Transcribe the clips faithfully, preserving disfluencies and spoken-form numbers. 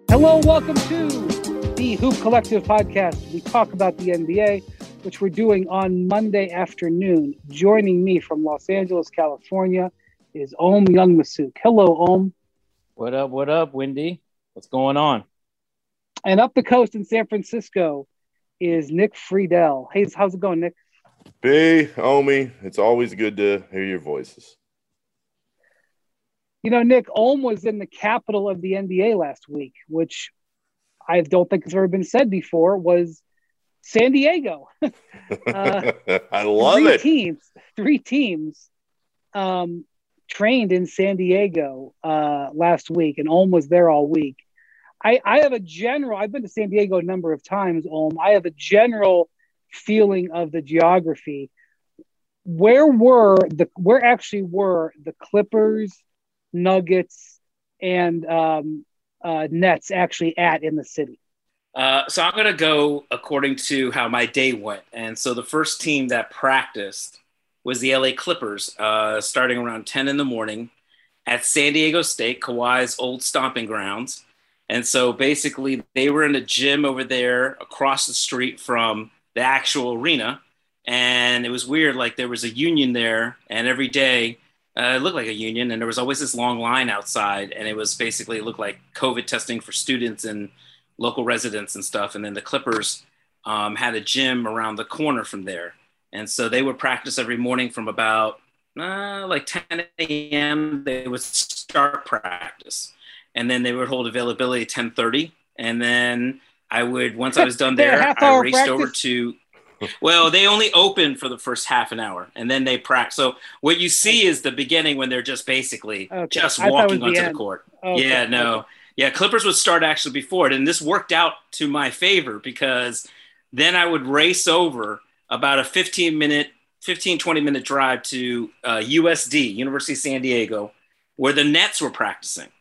Hello, welcome to the Hoop Collective podcast. We talk about the N B A, which we're doing on Monday afternoon. Joining me from Los Angeles, California, is Om Youngmisuk. Hello, Om. What up, what up, Wendy? What's going on? And up the coast in San Francisco is Nick Friedel. Hey, how's it going, Nick? Hey, Omi. It's always good to hear your voices. You know, Nick, Ohm was in the capital of the N B A last week, which I don't think has ever been said before, was San Diego. uh, I love three it. Teams, three teams um, trained in San Diego uh, last week, and Ohm was there all week. I, I have a general, I've been to San Diego a number of times, Ohm. I have a general feeling of the geography. Where were the, where actually were the Clippers, Nuggets, and um, uh, Nets actually at in the city? Uh, so I'm going to go according to how my day went. And so the first team that practiced was the L A Clippers, uh, starting around ten in the morning at San Diego State, Kawhi's old stomping grounds. And so basically they were in a gym over there across the street from the actual arena. And it was weird. Like there was a union there, and every day Uh, it looked like a union, and there was always this long line outside, and it was basically, it looked like COVID testing for students and local residents and stuff. And then the Clippers um, had a gym around the corner from there. And so they would practice every morning from about uh, like ten a.m. They would start practice, and then they would hold availability at ten thirty. And then I would, once I was done there, I raced practice. over to Well, they only open for the first half an hour, and then they practice. So what you see is the beginning when they're just basically okay. just walking onto the, the court. Okay. Yeah, no. Okay. Yeah, Clippers would start actually before it, and this worked out to my favor because then I would race over about a fifteen-minute, fifteen, twenty-minute drive to uh, U S D, University of San Diego, where the Nets were practicing.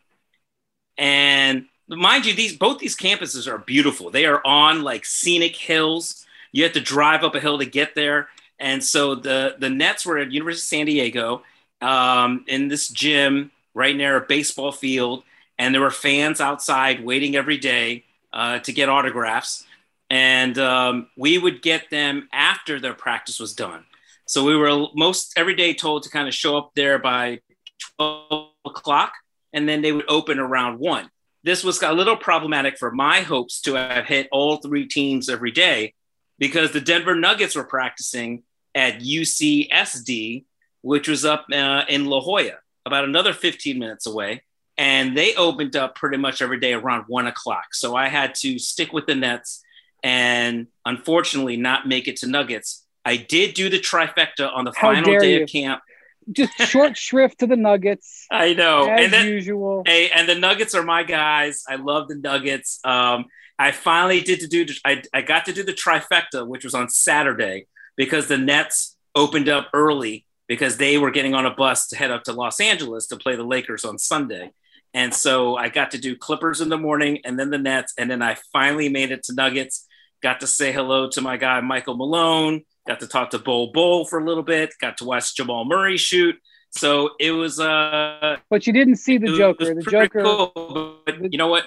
And mind you, these both these campuses are beautiful. They are on, like, scenic hills. You have to drive up a hill to get there. And so the, the Nets were at University of San Diego um, in this gym right near a baseball field. And there were fans outside waiting every day uh, to get autographs. And um, we would get them after their practice was done. So we were most every day told to kind of show up there by twelve o'clock, and then they would open around one. This was a little problematic for my hopes to have hit all three teams every day, because the Denver Nuggets were practicing at U C S D, which was up uh, in La Jolla, about another fifteen minutes away. And they opened up pretty much every day around one o'clock. So I had to stick with the Nets and unfortunately not make it to Nuggets. I did do the trifecta on the How final day you. of camp. Just short shrift to the Nuggets. I know. As and then, usual. Hey, and the Nuggets are my guys. I love the Nuggets. Um, I finally did to do, I, I got to do the trifecta, which was on Saturday, because the Nets opened up early because they were getting on a bus to head up to Los Angeles to play the Lakers on Sunday. And so I got to do Clippers in the morning and then the Nets. And then I finally made it to Nuggets, got to say hello to my guy, Michael Malone, got to talk to Bol Bol for a little bit, got to watch Jamal Murray shoot. So it was, uh, but you didn't see the Joker. The Joker, cool. But the, you know what?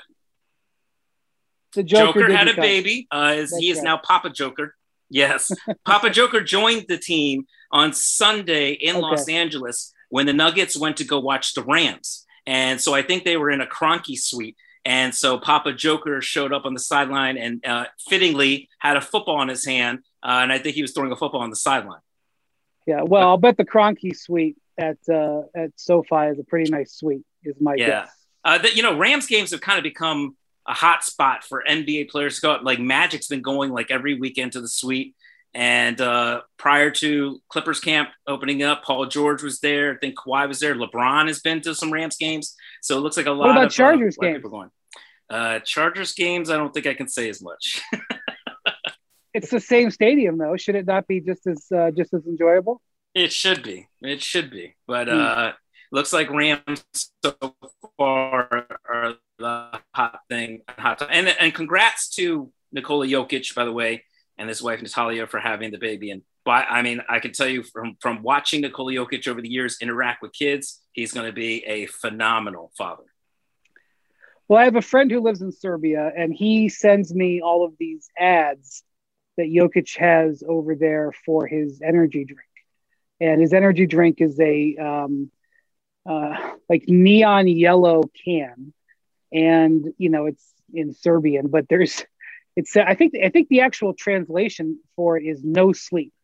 The Joker, Joker had a come. baby. Uh, is, he is right. now Papa Joker. Yes. Papa Joker joined the team on Sunday in okay. Los Angeles when the Nuggets went to go watch the Rams. And so I think they were in a Kroenke suite. And so Papa Joker showed up on the sideline and uh, fittingly had a football in his hand. Uh, and I think he was throwing a football on the sideline. Yeah, well, I'll bet the Kroenke suite at uh, at SoFi is a pretty nice suite, is my yeah. guess. Uh, the, you know, Rams games have kind of become a hot spot for N B A players to go out. Like Magic's been going like every weekend to the suite. And uh, prior to Clippers camp opening up, Paul George was there. I think Kawhi was there. LeBron has been to some Rams games. So it looks like a lot what about of Chargers uh, games? people going. Uh, Chargers games, I don't think I can say as much. It's the same stadium, though. Should it not be just as uh, just as enjoyable? It should be. It should be. But uh, looks like Rams so far are the hot thing. Hot time. And, and congrats to Nikola Jokic, by the way, and his wife Natalia for having the baby. And but I mean, I can tell you from, from watching Nikola Jokic over the years interact with kids, he's going to be a phenomenal father. Well, I have a friend who lives in Serbia, and he sends me all of these ads that Jokic has over there for his energy drink. And his energy drink is a um, uh, like neon yellow can, and you know it's in Serbian, but there's it's I think I think the actual translation for it is no sleep.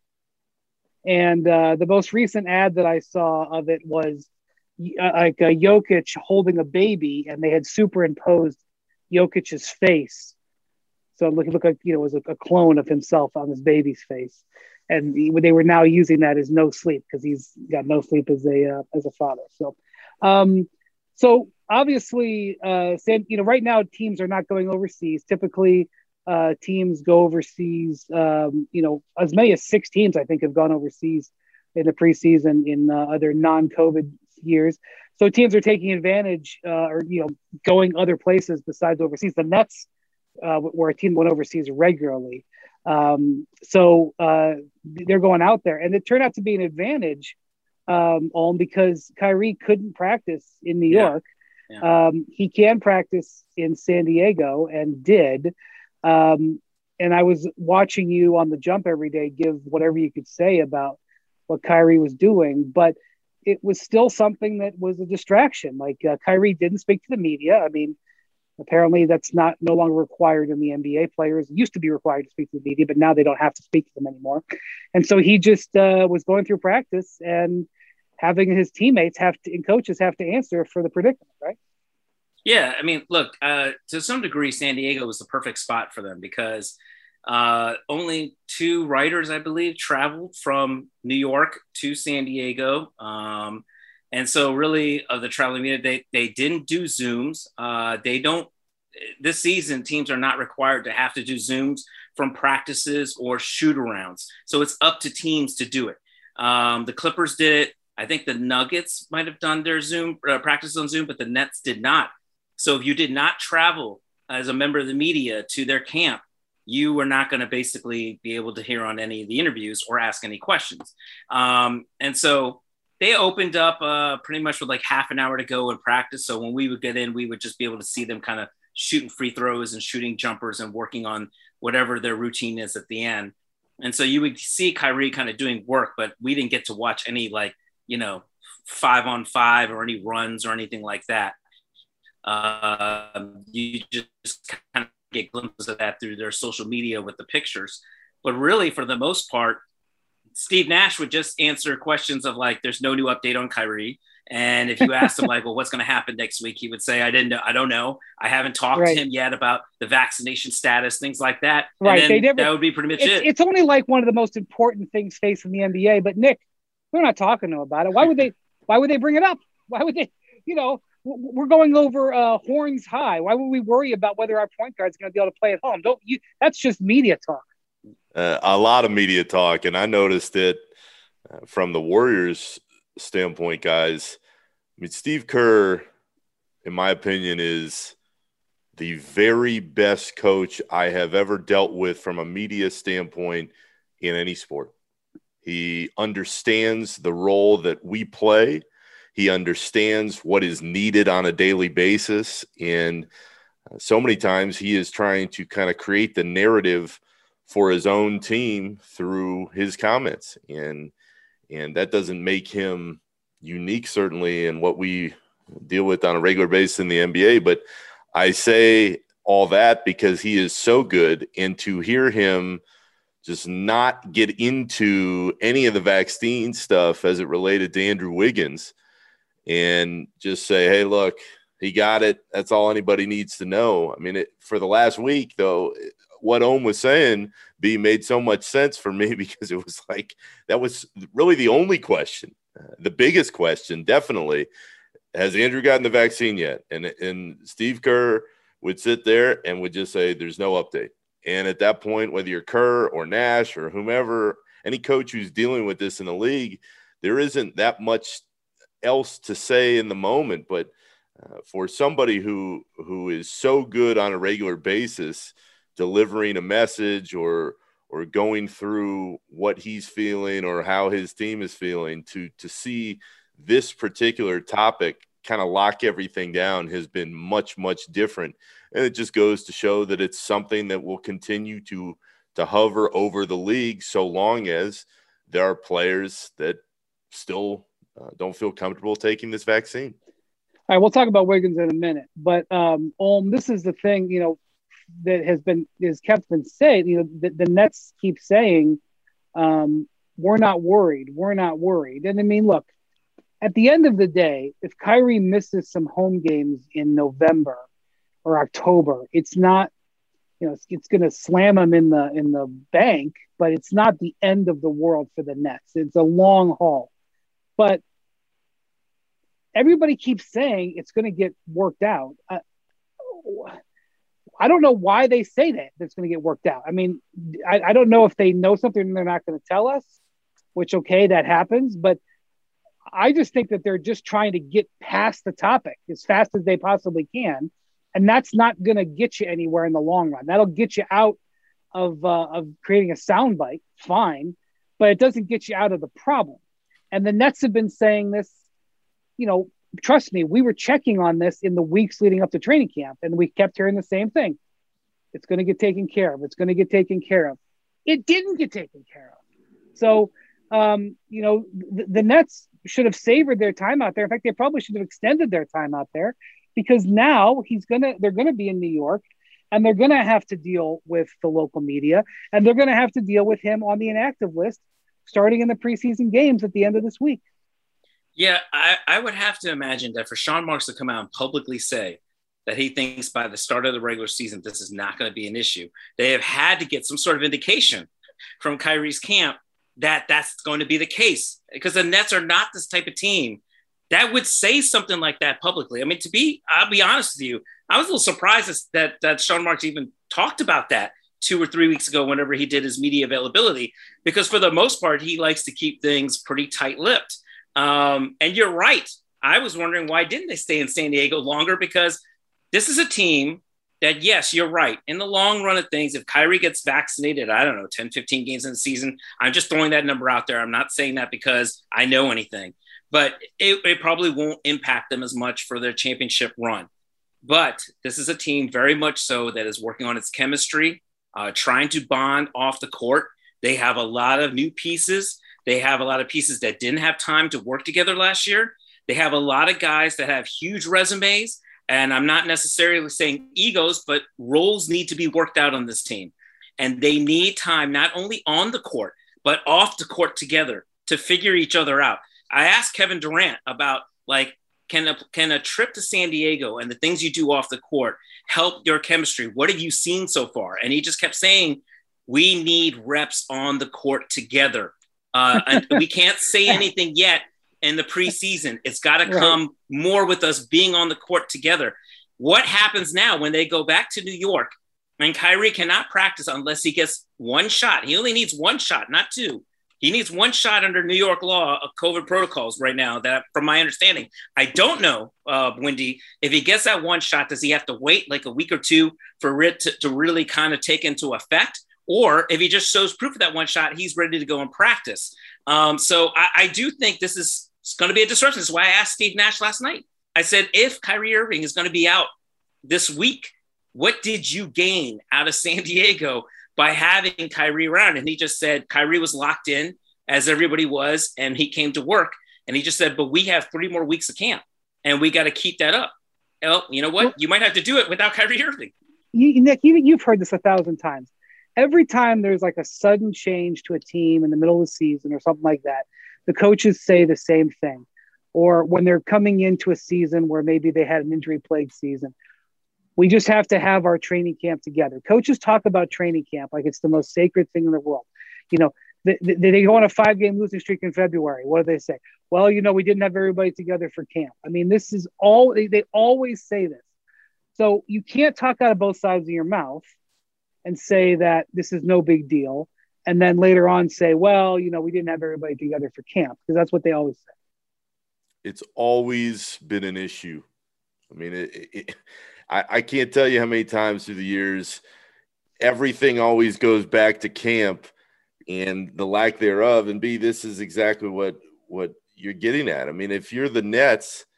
And uh, the most recent ad that I saw of it was uh, like a Jokic holding a baby, and they had superimposed Jokic's face, so it looked, looked like you know it was a, a clone of himself on his baby's face. And he, they were now using that as no sleep because he's got no sleep as a uh, as a father. So, um, so obviously, uh, Sam, you know, right now teams are not going overseas. Typically, uh, teams go overseas. Um, you know, as many as six teams I think have gone overseas in the preseason in uh, other non-COVID years. So teams are taking advantage, uh, or you know, going other places besides overseas. The Nets, uh, where a team went overseas regularly. Um, so uh, they're going out there, and it turned out to be an advantage, um, on because Kyrie couldn't practice in New Yeah. York. Yeah. Um, he can practice in San Diego and did. Um, and I was watching you on the jump every day, give whatever you could say about what Kyrie was doing, but it was still something that was a distraction. Like uh, Kyrie didn't speak to the media. I mean, apparently, that's not no longer required in the N B A. Players used to be required to speak to the media, but now they don't have to speak to them anymore. And so he just uh, was going through practice and having his teammates have to and coaches have to answer for the predicament, right? Yeah, I mean, look, uh, to some degree, San Diego was the perfect spot for them because uh, only two writers, I believe, traveled from New York to San Diego. Um, And so really of the traveling media, they, they didn't do Zooms. Uh, they don't, this season, teams are not required to have to do Zooms from practices or shoot arounds. So it's up to teams to do it. Um, the Clippers did it. I think the Nuggets might have done their Zoom uh, practice on Zoom, but the Nets did not. So if you did not travel as a member of the media to their camp, you were not going to basically be able to hear on any of the interviews or ask any questions. Um, and so they opened up uh, pretty much with like half an hour to go in practice. So when we would get in, we would just be able to see them kind of shooting free throws and shooting jumpers and working on whatever their routine is at the end. And so you would see Kyrie kind of doing work, but we didn't get to watch any like, you know, five on five or any runs or anything like that. Uh, you just kind of get glimpses of that through their social media with the pictures. But really, for the most part, Steve Nash would just answer questions of like, there's no new update on Kyrie. And if you asked him like, well, what's going to happen next week? He would say, I didn't know. I don't know. I haven't talked Right. to him yet about the vaccination status, things like that. Right. And They then never, that would be pretty much it's, it. it's only like one of the most important things facing the N B A. But Nick, we're not talking to him about it. Why would they? Why would they bring it up? Why would they? You know, we're going over uh, horns high. Why would we worry about whether our point guard is going to be able to play at home? Don't you? That's just media talk. Uh, a lot of media talk, and I noticed it uh, from the Warriors' standpoint, guys. I mean, Steve Kerr, in my opinion, is the very best coach I have ever dealt with from a media standpoint in any sport. He understands the role that we play. He understands what is needed on a daily basis. And so many times he is trying to kind of create the narrative for his own team through his comments. And, and that doesn't make him unique, certainly, in what we deal with on a regular basis in the N B A. But I say all that because he is so good, and to hear him just not get into any of the vaccine stuff as it related to Andrew Wiggins and just say, hey, look, he got it. That's all anybody needs to know. I mean, it, for the last week, though, what Ohm was saying B made so much sense for me because it was like that was really the only question. Uh, the biggest question, definitely, has Andrew gotten the vaccine yet? And, and Steve Kerr would sit there and would just say, there's no update. And at that point, whether you're Kerr or Nash or whomever, any coach who's dealing with this in the league, there isn't that much else to say in the moment. But uh, for somebody who who is so good on a regular basis, delivering a message or or going through what he's feeling or how his team is feeling, to to see this particular topic kind of lock everything down has been much, much different. And it just goes to show that it's something that will continue to, to hover over the league so long as there are players that still uh, don't feel comfortable taking this vaccine. All right, we'll talk about Wiggins in a minute. But, um, Olm, this is the thing, you know, that has been is kept been said, you know, the, the Nets keep saying, um, we're not worried. We're not worried. And I mean, look, at the end of the day, if Kyrie misses some home games in November or October, it's not, you know, it's, it's going to slam him in the in the bank, but it's not the end of the world for the Nets. It's a long haul. But everybody keeps saying it's going to get worked out. Uh, I don't know why they say that it's going to get worked out. I mean, I, I don't know if they know something and they're not going to tell us, which, okay, that happens. But I just think that they're just trying to get past the topic as fast as they possibly can. And that's not going to get you anywhere in the long run. That'll get you out of, uh, of creating a soundbite, fine, but it doesn't get you out of the problem. And the Nets have been saying this, you know, trust me, we were checking on this in the weeks leading up to training camp, and we kept hearing the same thing. It's going to get taken care of. It's going to get taken care of. It didn't get taken care of. So, um, you know, the, the Nets should have savored their time out there. In fact, they probably should have extended their time out there, because now he's going to, they're going to be in New York, and they're going to have to deal with the local media, and they're going to have to deal with him on the inactive list starting in the preseason games at the end of this week. Yeah, I, I would have to imagine that for Sean Marks to come out and publicly say that he thinks by the start of the regular season, this is not going to be an issue. They have had to get some sort of indication from Kyrie's camp that that's going to be the case, because the Nets are not this type of team that would say something like that publicly. I mean, to be, I'll be honest with you, I was a little surprised that, that Sean Marks even talked about that two or three weeks ago, whenever he did his media availability, because for the most part, he likes to keep things pretty tight-lipped. Um, and you're right. I was wondering, why didn't they stay in San Diego longer? Because this is a team that, yes, you're right. In the long run of things, if Kyrie gets vaccinated, I don't know, ten, fifteen games in the season, I'm just throwing that number out there. I'm not saying that because I know anything, but it, it probably won't impact them as much for their championship run. But this is a team very much so that is working on its chemistry, uh, trying to bond off the court. They have a lot of new pieces. They have a lot of pieces that didn't have time to work together last year. They have a lot of guys that have huge resumes. And I'm not necessarily saying egos, but roles need to be worked out on this team. And they need time, not only on the court, but off the court together to figure each other out. I asked Kevin Durant about, like, can a, can a trip to San Diego and the things you do off the court help your chemistry? What have you seen so far? And he just kept saying, we need reps on the court together. Uh, and we can't say anything yet in the preseason. It's got to come right. more with us being on the court together. What happens now when they go back to New York and Kyrie cannot practice unless he gets one shot? He only needs one shot, not two. He needs one shot under New York law of COVID protocols right now, that from my understanding. I don't know, uh, Wendy, if he gets that one shot, does he have to wait like a week or two for it to, to really kind of take into effect? Or if he just shows proof of that one shot, he's ready to go and practice. Um, so I, I do think this is going to be a disruption. This is why I asked Steve Nash last night. I said, if Kyrie Irving is going to be out this week, what did you gain out of San Diego by having Kyrie around? And he just said Kyrie was locked in, as everybody was, and he came to work. And he just said, but we have three more weeks of camp, and we got to keep that up. Well, you know what? You might have to do it without Kyrie Irving. You, Nick, you, you've heard this a thousand times. Every time there's like a sudden change to a team in the middle of the season or something like that, the coaches say the same thing. Or when they're coming into a season where maybe they had an injury-plagued season, we just have to have our training camp together. Coaches talk about training camp like it's the most sacred thing in the world. You know, they, they go on a five-game losing streak in February. What do they say? Well, you know, we didn't have everybody together for camp. I mean, this is all they, they always say this. So you can't talk out of both sides of your mouth and say that this is no big deal, and then later on say, well, you know, we didn't have everybody together for camp, because that's what they always say. It's always been an issue. I mean, it, it, I, I can't tell you how many times through the years everything always goes back to camp and the lack thereof. And B, this is exactly what, what you're getting at. I mean, if you're the Nets,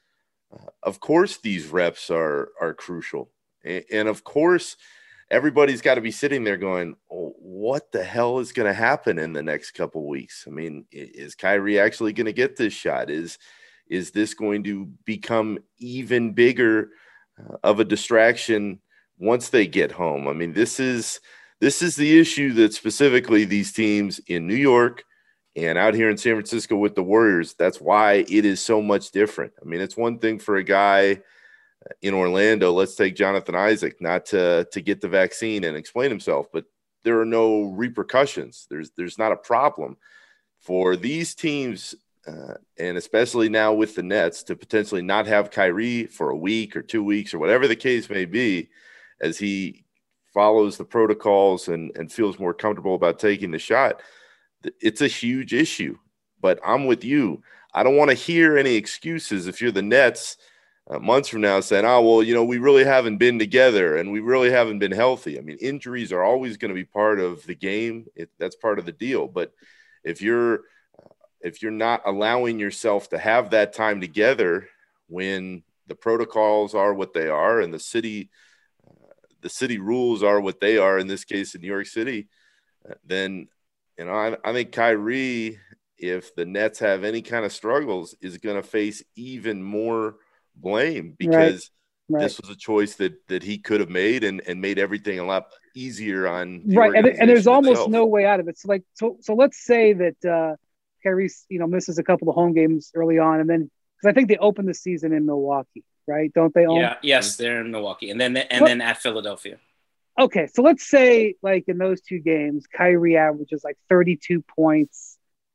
uh, of course these reps are are crucial. And, and of course, everybody's got to be sitting there going, oh, what the hell is going to happen in the next couple weeks? I mean, is Kyrie actually going to get this shot? Is, is this going to become even bigger uh, of a distraction once they get home? I mean, this is, this is the issue that specifically these teams in New York and out here in San Francisco with the Warriors, that's why it is so much different. I mean, it's one thing for a guy in Orlando, let's take Jonathan Isaac, not to, to get the vaccine and explain himself, but there are no repercussions. There's, there's not a problem for these teams, uh, and especially now with the Nets, to potentially not have Kyrie for a week or two weeks or whatever the case may be, as he follows the protocols and, and feels more comfortable about taking the shot. It's a huge issue, but I'm with you. I don't want to hear any excuses if you're the Nets uh, months from now saying, oh, well, you know, we really haven't been together and we really haven't been healthy. I mean, injuries are always going to be part of the game. It, that's part of the deal. But if you're, uh, if you're not allowing yourself to have that time together when the protocols are what they are and the city, uh, the city rules are what they are, in this case in New York City, uh, then – You know, I, I think Kyrie, if the Nets have any kind of struggles, is going to face even more blame because right. Right. this was a choice that that he could have made and, and made everything a lot easier on the right. And, and there's almost itself. no way out of it. So like, so so let's say that uh, Kyrie, you know, misses a couple of home games early on, and then because I think they open the season in Milwaukee, right? Don't they? Own? Yeah. Yes, they're in Milwaukee, and then and what? then at Philadelphia. Okay, so let's say, like, in those two games, Kyrie averages, like, thirty-two points,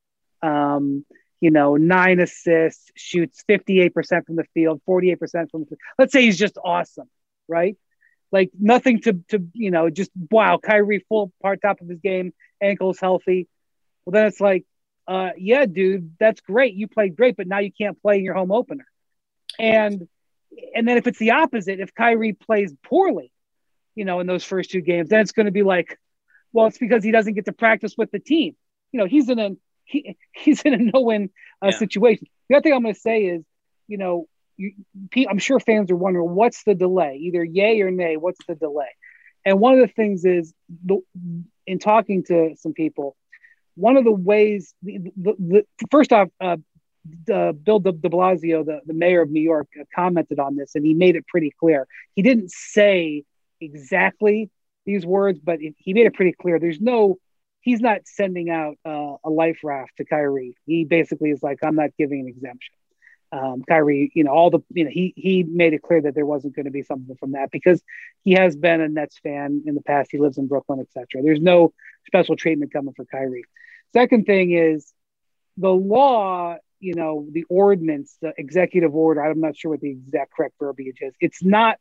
um, you know, nine assists, shoots fifty-eight percent from the field, forty-eight percent from the field. Let's say he's just awesome, right? Like, nothing to, to you know, just, wow, Kyrie full part top of his game, ankles healthy. Well, then it's like, uh, yeah, dude, that's great. You played great, but now you can't play in your home opener. And and then if it's the opposite, if Kyrie plays poorly, you know, in those first two games, then it's going to be like, well, it's because he doesn't get to practice with the team. You know, he's in a he, he's in a no-win uh, yeah. situation. The other thing I'm going to say is, you know, you, I'm sure fans are wondering, what's the delay? Either yay or nay, what's the delay? And one of the things is, the, in talking to some people, one of the ways, the, the, the, first off, uh, the, Bill de, de Blasio, the, the mayor of New York, uh, commented on this, and he made it pretty clear. He didn't say exactly these words, but it, he made it pretty clear. There's no, he's not sending out uh, a life raft to Kyrie. He basically is like, I'm not giving an exemption. Um, Kyrie, you know, all the, you know, he he made it clear that there wasn't going to be something from that because he has been a Nets fan in the past. He lives in Brooklyn, et cetera. There's no special treatment coming for Kyrie. Second thing is the law, you know, the ordinance, the executive order. I'm not sure what the exact correct verbiage is. It's not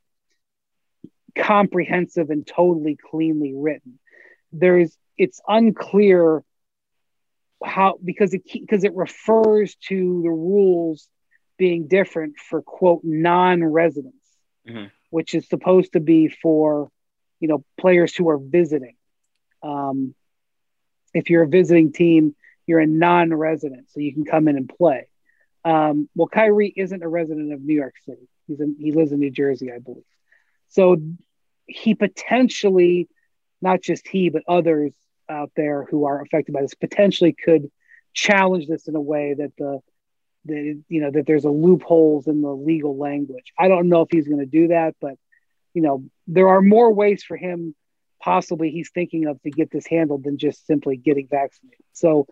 comprehensive and totally cleanly written. There's, it's unclear how, because it because it refers to the rules being different for, quote, non-residents, mm-hmm. which is supposed to be for, you know, players who are visiting. Um, if you're a visiting team, you're a non-resident, so you can come in and play. Um, well, Kyrie isn't a resident of New York City. He's in, he lives in New Jersey, I believe. So he potentially, not just he, but others out there who are affected by this, potentially could challenge this in a way that the, the you know, that there's a loopholes in the legal language. I don't know if he's going to do that, but, you know, there are more ways for him possibly he's thinking of to get this handled than just simply getting vaccinated. So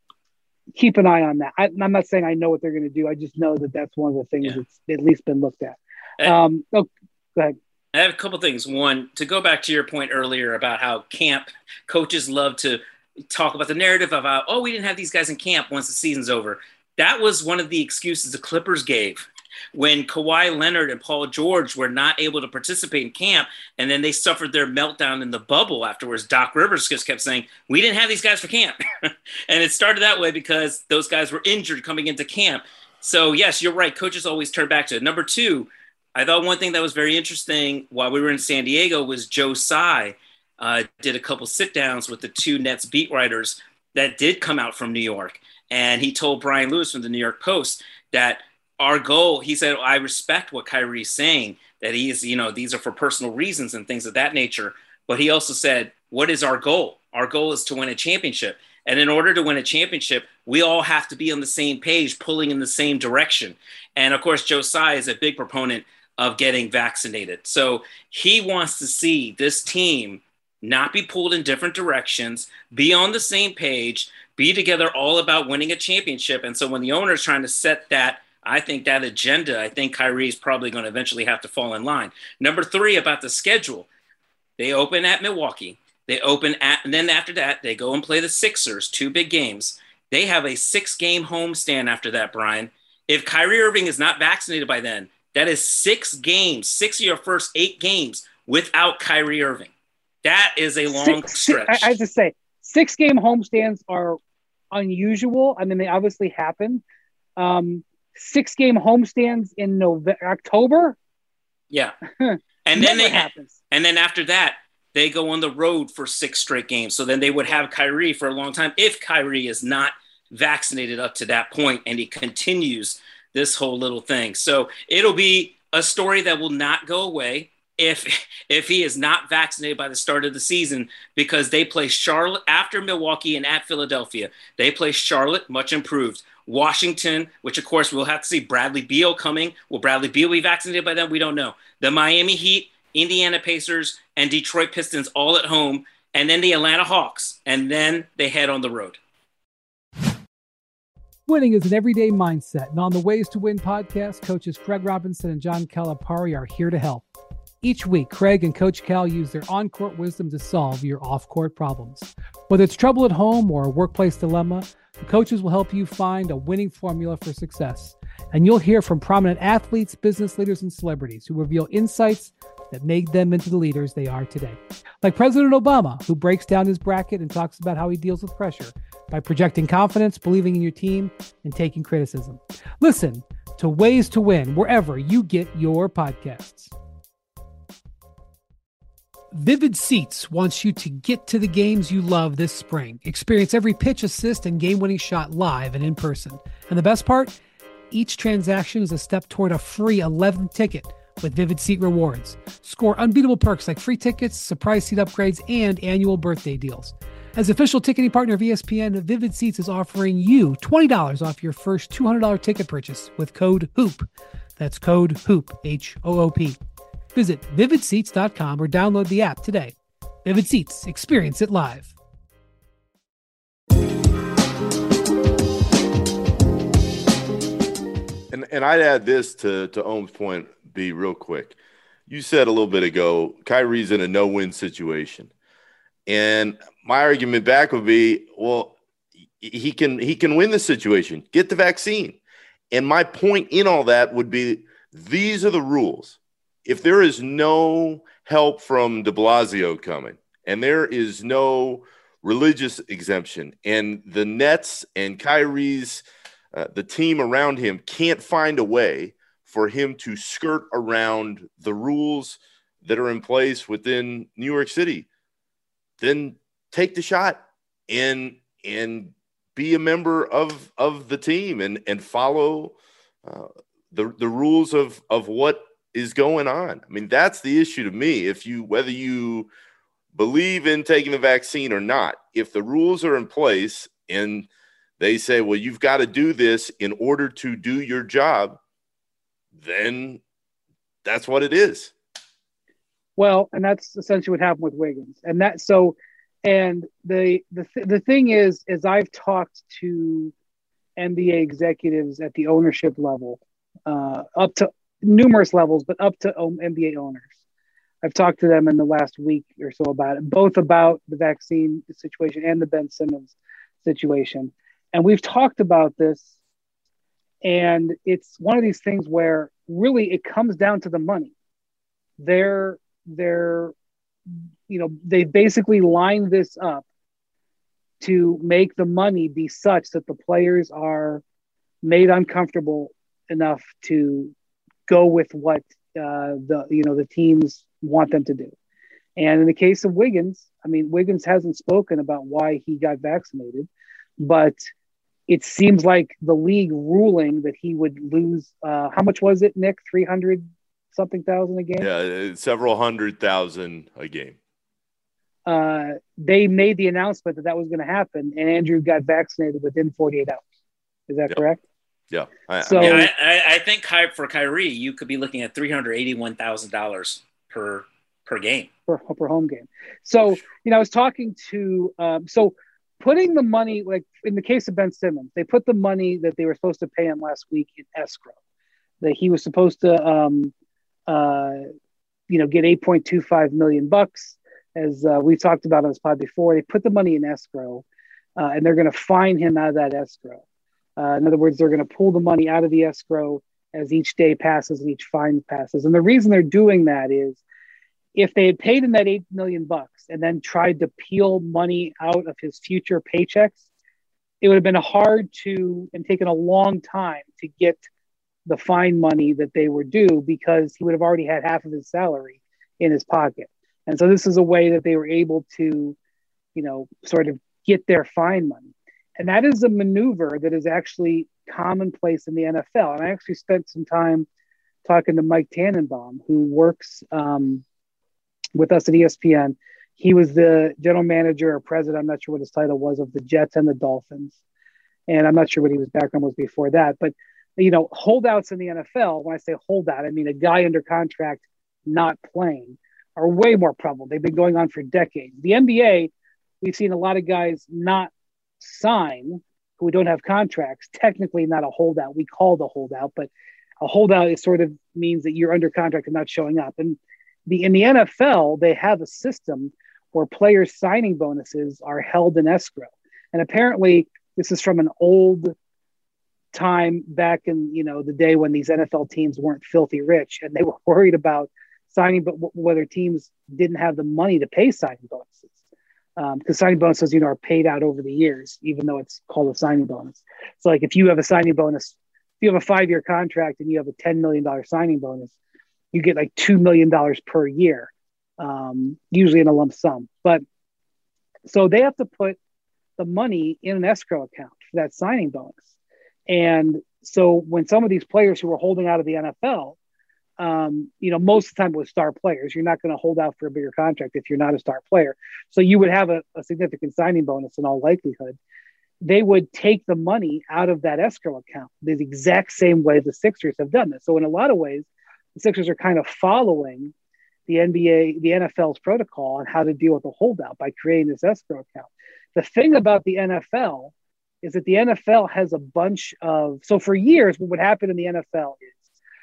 keep an eye on that. I, I'm not saying I know what they're going to do. I just know that that's one of the things yeah. that's at least been looked at. Um, oh, go ahead. I have a couple things. One, to go back to your point earlier about how camp coaches love to talk about the narrative about, oh, we didn't have these guys in camp once the season's over. That was one of the excuses the Clippers gave when Kawhi Leonard and Paul George were not able to participate in camp, and then they suffered their meltdown in the bubble afterwards. Doc Rivers just kept saying, we didn't have these guys for camp. And it started that way because those guys were injured coming into camp. So, yes, you're right. Coaches always turn back to it. Number two, I thought one thing that was very interesting while we were in San Diego was Joe Tsai uh, did a couple sit-downs with the two Nets beat writers that did come out from New York. And he told Brian Lewis from the New York Post that our goal, he said, I respect what Kyrie's saying, that he is, you know, these are for personal reasons and things of that nature. But he also said, what is our goal? Our goal is to win a championship. And in order to win a championship, we all have to be on the same page, pulling in the same direction. And of course, Joe Tsai is a big proponent of getting vaccinated. So he wants to see this team not be pulled in different directions, be on the same page, be together all about winning a championship. And so when the owner is trying to set that, I think that agenda, I think Kyrie is probably going to eventually have to fall in line. Number three, about the schedule. They open at Milwaukee. They open at, and then after that, they go and play the Sixers, two big games. They have a six-game homestand after that, Brian. If Kyrie Irving is not vaccinated by then, that is six games, six of your first eight games without Kyrie Irving. That is a long six, stretch. I, I have to say, six-game homestands are unusual. I mean, they obviously happen. Um, six-game homestands in November, October? Yeah. And then they happens. And then after that, they go on the road for six straight games. So then they would have Kyrie for a long time if Kyrie is not vaccinated up to that point and he continues this whole little thing. So it'll be a story that will not go away if if he is not vaccinated by the start of the season, because they play Charlotte after Milwaukee and at Philadelphia. They play Charlotte, much improved. Washington, which of course we'll have to see. Bradley Beal coming. Will Bradley Beal be vaccinated by then? We don't know. The Miami Heat, Indiana Pacers, and Detroit Pistons all at home, and then the Atlanta Hawks, and then they head on the road. Winning is an everyday mindset, and on the Ways to Win podcast, coaches Craig Robinson and John Calipari are here to help. Each week, Craig and Coach Cal use their on-court wisdom to solve your off-court problems. Whether it's trouble at home or a workplace dilemma, the coaches will help you find a winning formula for success. And you'll hear from prominent athletes, business leaders, and celebrities who reveal insights that made them into the leaders they are today. Like President Obama, who breaks down his bracket and talks about how he deals with pressure by projecting confidence, believing in your team, and taking criticism. Listen to Ways to Win wherever you get your podcasts. Vivid Seats wants you to get to the games you love this spring. Experience every pitch, assist, and game-winning shot live and in person. And the best part? Each transaction is a step toward a free eleventh ticket with Vivid Seat Rewards. Score unbeatable perks like free tickets, surprise seat upgrades, and annual birthday deals. As official ticketing partner of E S P N, Vivid Seats is offering you twenty dollars off your first two hundred dollars ticket purchase with code HOOP. That's code HOOP, H O O P. Visit vivid seats dot com or download the app today. Vivid Seats. Experience it live. And and I'd add this to, to Ohm's point, B, real quick. You said a little bit ago, Kyrie's in a no-win situation. And my argument back would be, well, he can he can win the situation. Get the vaccine. And my point in all that would be, these are the rules. If there is no help from de Blasio coming, and there is no religious exemption, and the Nets and Kyrie's, uh, the team around him can't find a way for him to skirt around the rules that are in place within New York City, then take the shot and and be a member of of the team and and follow uh, the the rules of of what is going on. I mean, that's the issue to me. If you, whether you believe in taking the vaccine or not, if the rules are in place and they say, well, you've got to do this in order to do your job, then that's what it is. Well, and that's essentially what happened with Wiggins. And that, so, and the, the, th- the thing is, is I've talked to N B A executives at the ownership level, uh, up to numerous levels, but up to N B A owners. I've talked to them in the last week or so about it, both about the vaccine situation and the Ben Simmons situation. And we've talked about this, and it's one of these things where really it comes down to the money. They're, they're, you know, they basically lined this up to make the money be such that the players are made uncomfortable enough to go with what uh, the you know the teams want them to do. And in the case of Wiggins, I mean, Wiggins hasn't spoken about why he got vaccinated, but it seems like the league ruling that he would lose. Uh, how much was it, Nick? three hundred something thousand a game? Yeah, several hundred thousand a game. Uh, they made the announcement that that was going to happen, and Andrew got vaccinated within forty-eight hours. Is that yep. correct? Yeah. I, so yeah, I, I think for Kyrie, you could be looking at three hundred eighty-one thousand dollars per per game. Per, per home game. So, you know, I was talking to um, – so putting the money – like in the case of Ben Simmons, they put the money that they were supposed to pay him last week in escrow. That he was supposed to, um, uh, you know, get eight point two five million bucks. As uh, we've talked about on this pod before, they put the money in escrow, uh, and they're going to fine him out of that escrow. Uh, in other words, they're going to pull the money out of the escrow as each day passes and each fine passes. And the reason they're doing that is if they had paid him that eight million bucks and then tried to peel money out of his future paychecks, it would have been hard to and taken a long time to get the fine money that they were due because he would have already had half of his salary in his pocket. And so this is a way that they were able to, you know, sort of get their fine money. And that is a maneuver that is actually commonplace in the N F L. And I actually spent some time talking to Mike Tannenbaum, who works um, with us at E S P N. He was the general manager or president, I'm not sure what his title was, of the Jets and the Dolphins. And I'm not sure what his background was before that. But, you know, holdouts in the N F L, when I say holdout, I mean a guy under contract not playing, are way more prevalent. They've been going on for decades. The N B A, we've seen a lot of guys not sign who don't have contracts. Technically not a holdout. We call it a holdout, but a holdout is sort of means that you're under contract and not showing up. And the in the N F L, they have a system where players' signing bonuses are held in escrow. And apparently this is from an old time back in, you know, the day when these N F L teams weren't filthy rich and they were worried about signing, but w- whether teams didn't have the money to pay signing bonuses. Because um, signing bonuses, you know, are paid out over the years, even though it's called a signing bonus. So like if you have a signing bonus, if you have a five-year contract and you have a ten million dollars signing bonus, you get like two million dollars per year, um, usually in a lump sum. But so they have to put the money in an escrow account for that signing bonus. And so when some of these players who are holding out of the N F L, Um, you know, most of the time with star players, you're not going to hold out for a bigger contract if you're not a star player. So you would have a, a significant signing bonus in all likelihood. They would take the money out of that escrow account the exact same way the Sixers have done this. So in a lot of ways, the Sixers are kind of following the N B A, the N F L's protocol on how to deal with a holdout by creating this escrow account. The thing about the N F L is that the N F L has a bunch of, so for years, what would happen in the N F L is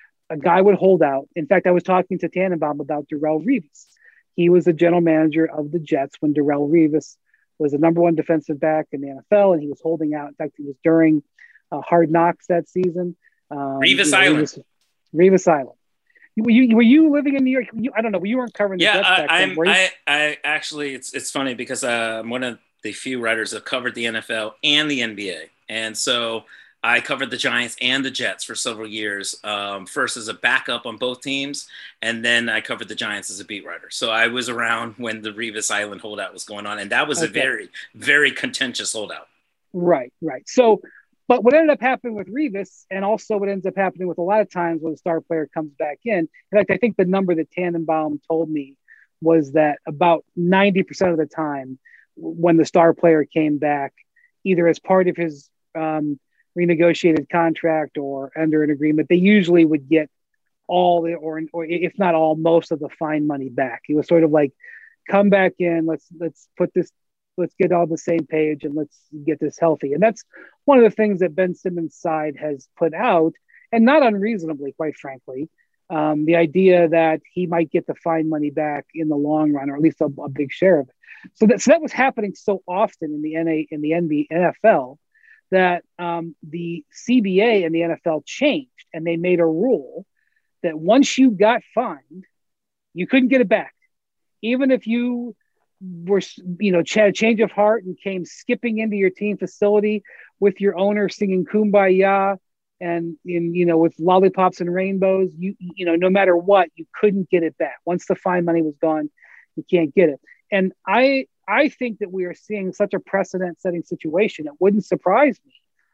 a guy would hold out. In fact, I was talking to Tannenbaum about Darrelle Revis. He was the general manager of the Jets when Darrelle Revis was the number one defensive back in the N F L, and he was holding out. In fact, it was during uh, Hard Knocks that season. Um, Revis you know, Island. Revis, Revis Island. Were you, were you living in New York? You, I don't know. You weren't covering the yeah, Jets back I, then, I'm, were you? I, I actually, it's it's funny because uh, I'm one of the few writers that covered the N F L and the N B A. And so I covered the Giants and the Jets for several years, um, first as a backup on both teams, and then I covered the Giants as a beat writer. So I was around when the Revis Island holdout was going on, and that was okay. a very, very contentious holdout. Right, right. So, but what ended up happening with Revis, and also what ends up happening with a lot of times when a star player comes back in, in fact, I think the number that Tannenbaum told me was that about ninety percent of the time when the star player came back, either as part of his um, renegotiated contract or under an agreement, they usually would get all the, or, or if not all, most of the fine money back. It was sort of like, come back in, let's, let's put this, let's get on the same page and let's get this healthy. And that's one of the things that Ben Simmons' side has put out, and not unreasonably, quite frankly, um, the idea that he might get the fine money back in the long run, or at least a, a big share of it. So that, so that was happening so often in the N A, in the N B A, N F L, that um, the C B A and the N F L changed, and they made a rule that once you got fined, you couldn't get it back. Even if you were, you know, had a change of heart and came skipping into your team facility with your owner singing Kumbaya and, in, you know, with lollipops and rainbows, you, you know, no matter what, you couldn't get it back. Once the fine money was gone, you can't get it. And I, I think that we are seeing such a precedent-setting situation. It wouldn't surprise me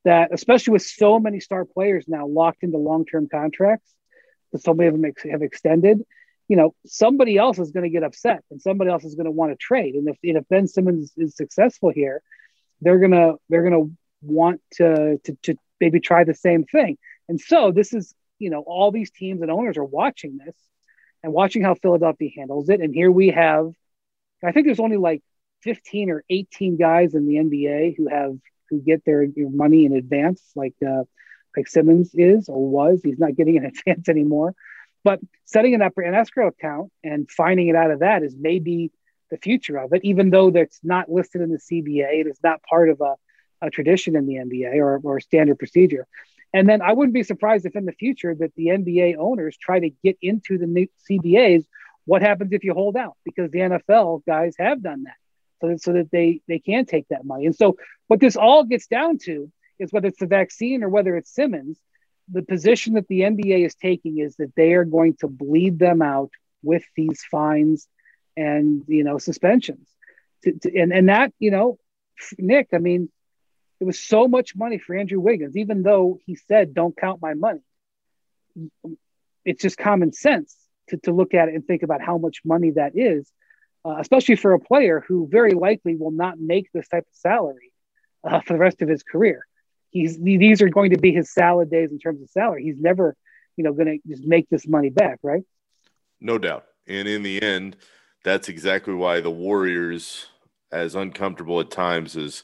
that, especially with so many star players now locked into long-term contracts, that so many of them ex- have extended, you know, somebody else is going to get upset and somebody else is going to want to trade. And if, and if Ben Simmons is successful here, they're going to, they're going to want to, to, to maybe try the same thing. And so this is, you know, all these teams and owners are watching this and watching how Philadelphia handles it. And here we have, I think there's only like fifteen or eighteen guys in the N B A who have, who get their, their money in advance, like, uh, like Simmons is or was. He's not getting in advance anymore. But setting it up for an escrow account and finding it out of that is maybe the future of it, even though that's not listed in the C B A. It is not part of a, a tradition in the N B A or, or standard procedure. And then I wouldn't be surprised if in the future that the N B A owners try to get into the new C B As. What happens if you hold out? Because the N F L guys have done that, so that, so that they, they can take that money. And so what this all gets down to is whether it's the vaccine or whether it's Simmons, the position that the N B A is taking is that they are going to bleed them out with these fines and, you know, suspensions. To, to, and, and that, you know, Nick, I mean, it was so much money for Andrew Wiggins, even though he said, don't count my money. It's just common sense to, to look at it and think about how much money that is, uh, especially for a player who very likely will not make this type of salary uh, for the rest of his career. He's, these are going to be his salad days in terms of salary. He's never, you know, going to just make this money back, right? No doubt. And in the end, that's exactly why the Warriors, as uncomfortable at times as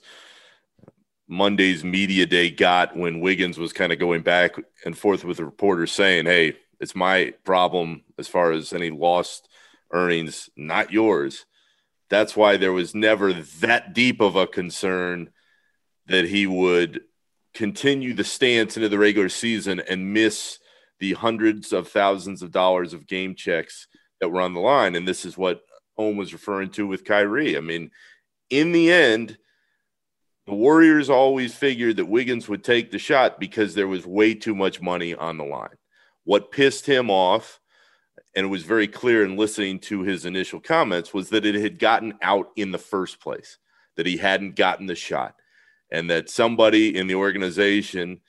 Monday's media day got when Wiggins was kind of going back and forth with the reporters saying, hey, it's my problem as far as any lost earnings, not yours. That's why there was never that deep of a concern that he would continue the stance into the regular season and miss the hundreds of thousands of dollars of game checks that were on the line. And this is what Ohm was referring to with Kyrie. I mean, in the end, the Warriors always figured that Wiggins would take the shot because there was way too much money on the line. What pissed him off, and it was very clear in listening to his initial comments, was that it had gotten out in the first place, that he hadn't gotten the shot, and that somebody in the organization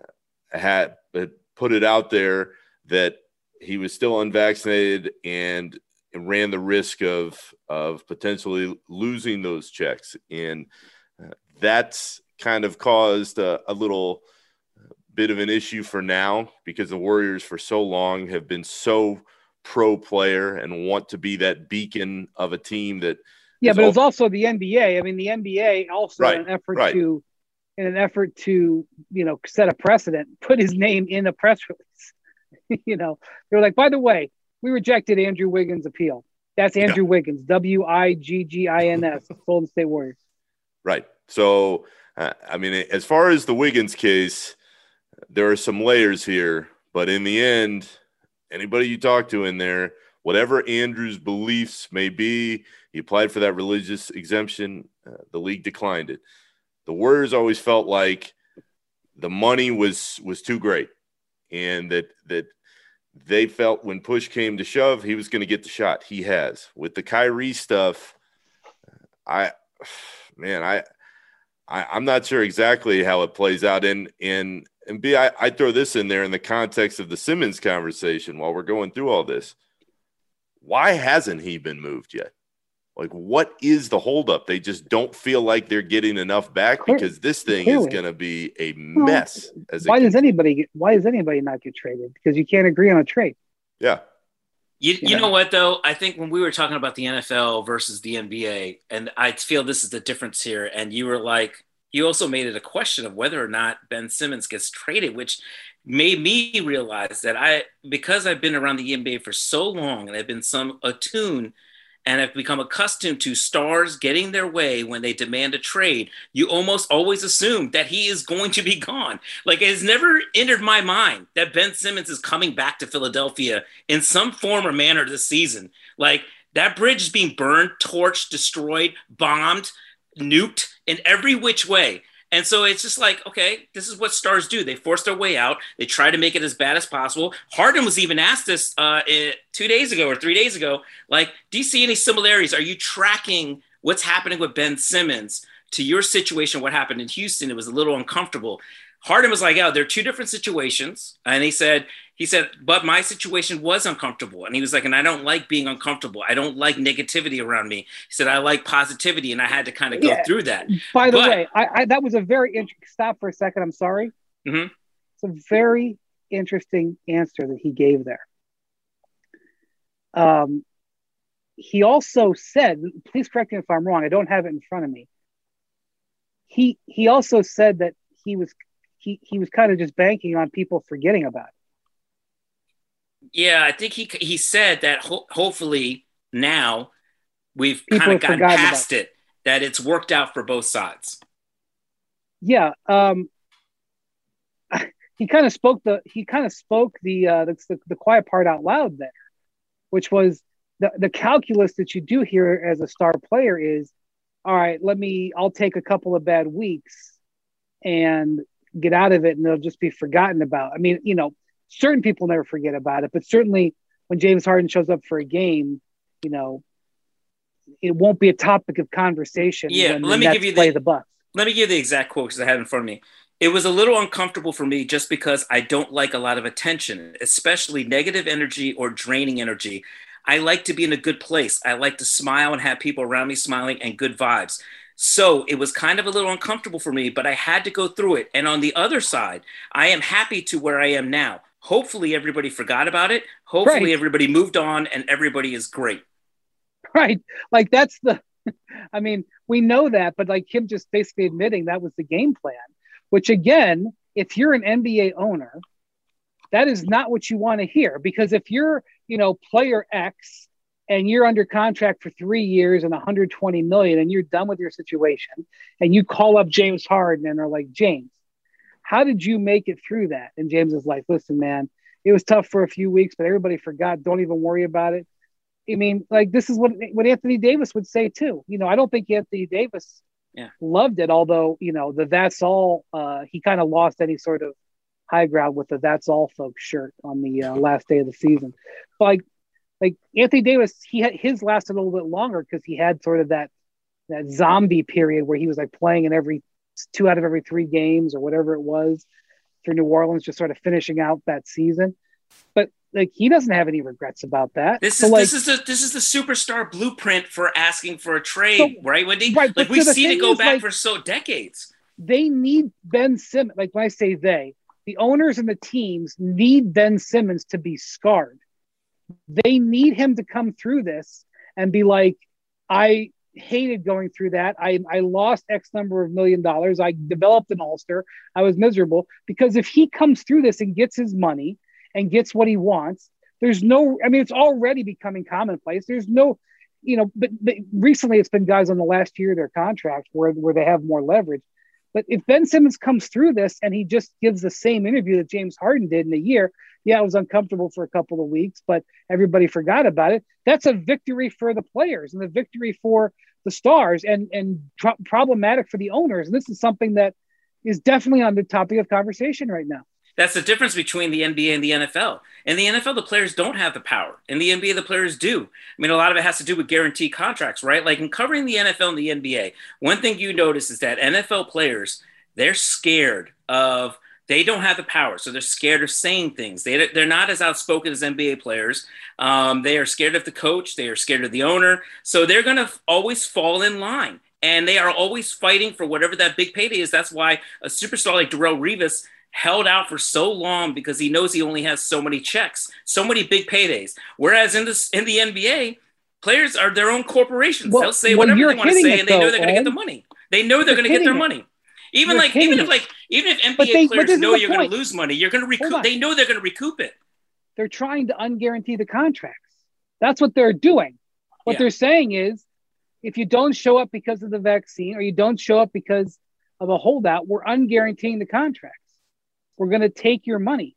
had, had put it out there that he was still unvaccinated and, and ran the risk of, of potentially losing those checks. And uh, that's kind of caused a, a little bit of an issue for now, because the Warriors for so long have been so pro player and want to be that beacon of a team that yeah, but it was also the N B A. I mean, the N B A also right, in an effort right. to in an effort to, you know, set a precedent, put his name in a press release. You know, they were like, by the way, we rejected Andrew Wiggins' appeal. That's Andrew yeah. Wiggins, W I G G I N S, Golden State Warriors. Right. So, uh, I mean, as far as the Wiggins case, there are some layers here, but in the end, anybody you talk to in there, whatever Andrew's beliefs may be, he applied for that religious exemption. Uh, the league declined it. The Warriors always felt like the money was was too great, and that that they felt when push came to shove, he was going to get the shot. He has. With the Kyrie stuff, I man, I, I I'm not sure exactly how it plays out. And and and B, I, I throw this in there in the context of the Simmons conversation while we're going through all this. Why hasn't he been moved yet? Like, what is the holdup? They just don't feel like they're getting enough back, because this thing Clearly. is going to be a mess. Well, as why does anybody get, why does anybody not get traded? Because you can't agree on a trade. Yeah. You, you know. know what, though? I think when we were talking about the N F L versus the N B A, and I feel this is the difference here, and you were like, you also made it a question of whether or not Ben Simmons gets traded, which made me realize that I, because I've been around the N B A for so long and I've been some attuned and have become accustomed to stars getting their way when they demand a trade, you almost always assume that he is going to be gone. Like, it has never entered my mind that Ben Simmons is coming back to Philadelphia in some form or manner this season. Like, that bridge is being burned, torched, destroyed, bombed, nuked in every which way. And so it's just like, okay, this is what stars do. They force their way out. They try to make it as bad as possible. Harden was even asked this uh, two days ago or three days ago, like, do you see any similarities? Are you tracking what's happening with Ben Simmons to your situation, what happened in Houston, it was a little uncomfortable. Harden was like, "Oh, they're two different situations," and he said, "He said, but my situation was uncomfortable," and he was like, "And I don't like being uncomfortable. I don't like negativity around me." He said, "I like positivity," and I had to kind of go Yeah. through that. By the but, way, I, I that was a very interesting. Stop for a second. I'm sorry. Mm-hmm. It's a very interesting answer that he gave there. Um, he also said, please correct me if I'm wrong. I don't have it in front of me. He he also said that he was he he was kind of just banking on people forgetting about it. Yeah, I think he he said that ho- hopefully now we've People kind of have gotten forgotten past about it, that it's worked out for both sides. Yeah, um, he kind of spoke the he kind of spoke the, uh, the the quiet part out loud there, which was the the calculus that you do here as a star player is, all right, let me I'll take a couple of bad weeks and get out of it, and they'll just be forgotten about. I mean, you know, certain people never forget about it, but certainly when James Harden shows up for a game, you know, it won't be a topic of conversation. Yeah, when let the me Nets give you play the, the Bucks. Let me give the exact quote because I have it in front of me. It was a little uncomfortable for me just because I don't like a lot of attention, especially negative energy or draining energy. I like to be in a good place. I like to smile and have people around me smiling and good vibes. So it was kind of a little uncomfortable for me, but I had to go through it. And on the other side, I am happy to where I am now. Hopefully everybody forgot about it. Hopefully Right. everybody moved on and everybody is great. Right. Like that's the, I mean, we know that, but like him just basically admitting that was the game plan, which again, if you're an N B A owner, that is not what you want to hear, because if you're, you know, player X and you're under contract for three years and one hundred twenty million and you're done with your situation and you call up James Harden and are like, James, how did you make it through that? And James is like, listen, man, it was tough for a few weeks, but everybody forgot. Don't even worry about it. I mean, like, this is what, what Anthony Davis would say too. You know, I don't think Anthony Davis yeah. loved it, although, you know, the that's all, uh, he kind of lost any sort of high ground with the that's all folks shirt on the uh, last day of the season. But like, like Anthony Davis, he had his lasted a little bit longer because he had sort of that, that zombie period where he was like playing in every two out of every three games or whatever it was for New Orleans, just sort of finishing out that season. But like, he doesn't have any regrets about that. This so is like, this is the this is the superstar blueprint for asking for a trade, so, right, Wendy? Right, like we so see it go back like, for so decades. They need Ben Simmons. Like when I say they, the owners and the teams need Ben Simmons to be scarred. They need him to come through this and be like, I hated going through that. I, I lost X number of million dollars. I developed an ulcer. I was miserable. Because if he comes through this and gets his money and gets what he wants, there's no, I mean, it's already becoming commonplace. There's no, you know, but, but recently it's been guys on the last year of their contract where, where they have more leverage. But if Ben Simmons comes through this and he just gives the same interview that James Harden did in a year, yeah, it was uncomfortable for a couple of weeks, but everybody forgot about it. That's a victory for the players and the victory for the stars, and and tr- problematic for the owners. And this is something that is definitely on the topic of conversation right now. That's the difference between the N B A and the N F L. In the N F L, the players don't have the power. In the N B A, the players do. I mean, a lot of it has to do with guaranteed contracts, right? Like in covering the N F L and the N B A, one thing you notice is that N F L players, they're scared of, they don't have the power. So they're scared of saying things. They, they're not as outspoken as N B A players. Um, they are scared of the coach. They are scared of the owner. So they're going to always fall in line. And they are always fighting for whatever that big payday is. That's why a superstar like Darrelle Revis held out for so long, because he knows he only has so many checks, so many big paydays. Whereas in this in the N B A, players are their own corporations. Well, They'll say well, whatever they want to say, it, and they know though, they're going to get the money. They know they're going to get their it. money. Even You're like even if it. like even if N B A they, players know you're going point. to lose money, you're going to recoup. They know they're going to recoup it. They're trying to unguarantee the contracts. That's what they're doing. What yeah. they're saying is, if you don't show up because of the vaccine, or you don't show up because of a holdout, we're unguaranteeing the contracts. We're going to take your money.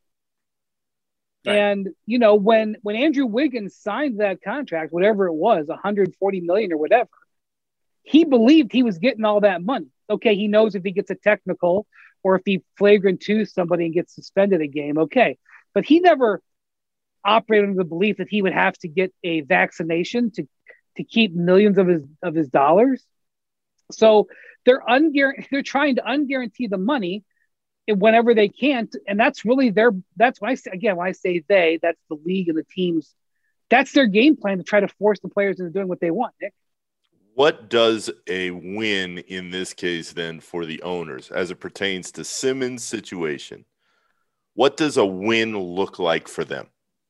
Right. And, you know, when, when Andrew Wiggins signed that contract, whatever it was, one hundred forty million or whatever, he believed he was getting all that money. Okay, he knows if he gets a technical or if he flagrant two somebody and gets suspended a game, okay. But he never operated under the belief that he would have to get a vaccination to, to keep millions of his of his dollars. So they're unguar- they're trying to unguarantee the money whenever they can't, and that's really their. That's why I say, again, when I say they, that's the league and the teams. That's their game plan to try to force the players into doing what they want, Nick. What does a win in this case then for the owners as it pertains to Simmons' situation? What does a win look like for them?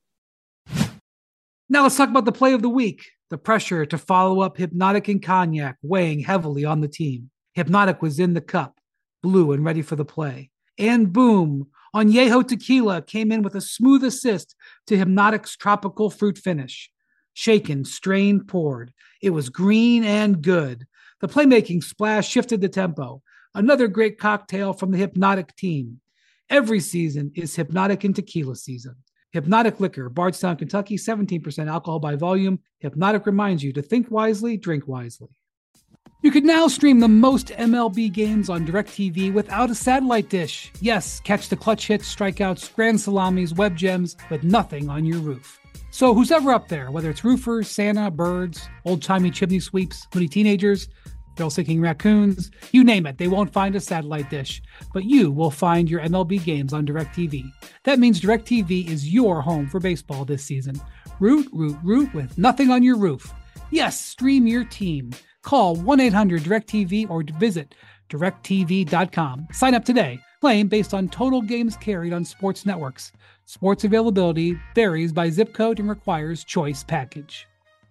Now let's talk about the play of the week. The pressure to follow up Hypnotic and Cognac weighing heavily on the team. Hypnotic was in the cup, blue and ready for the play. And boom, Añejo Tequila came in with a smooth assist to Hypnotic's tropical fruit finish. Shaken, strained, poured. It was green and good. The playmaking splash shifted the tempo. Another great cocktail from the Hypnotic team. Every season is Hypnotic and Tequila season. Hypnotic Liquor, Bardstown, Kentucky, seventeen percent alcohol by volume. Hypnotic reminds you to think wisely, drink wisely. You can now stream the most M L B games on DirecTV without a satellite dish. Yes, catch the clutch hits, strikeouts, grand salamis, web gems, with nothing on your roof. So who's ever up there, whether it's roofers, Santa, birds, old-timey chimney sweeps, moody teenagers, thrill-seeking raccoons, you name it, they won't find a satellite dish. But you will find your M L B games on DirecTV. That means DirecTV is your home for baseball this season. Root, root, root with nothing on your roof. Yes, stream your team. Call one eight hundred direct T V or visit direct T V dot com. Sign up today. Claim based on total games carried on sports networks. Sports availability varies by zip code and requires choice package.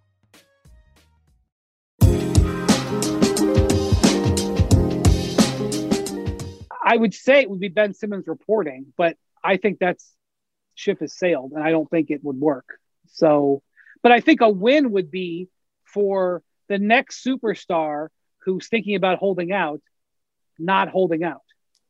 I would say it would be Ben Simmons reporting, but I think that's ship has sailed, and I don't think it would work. So, but I think a win would be for the next superstar who's thinking about holding out, not holding out.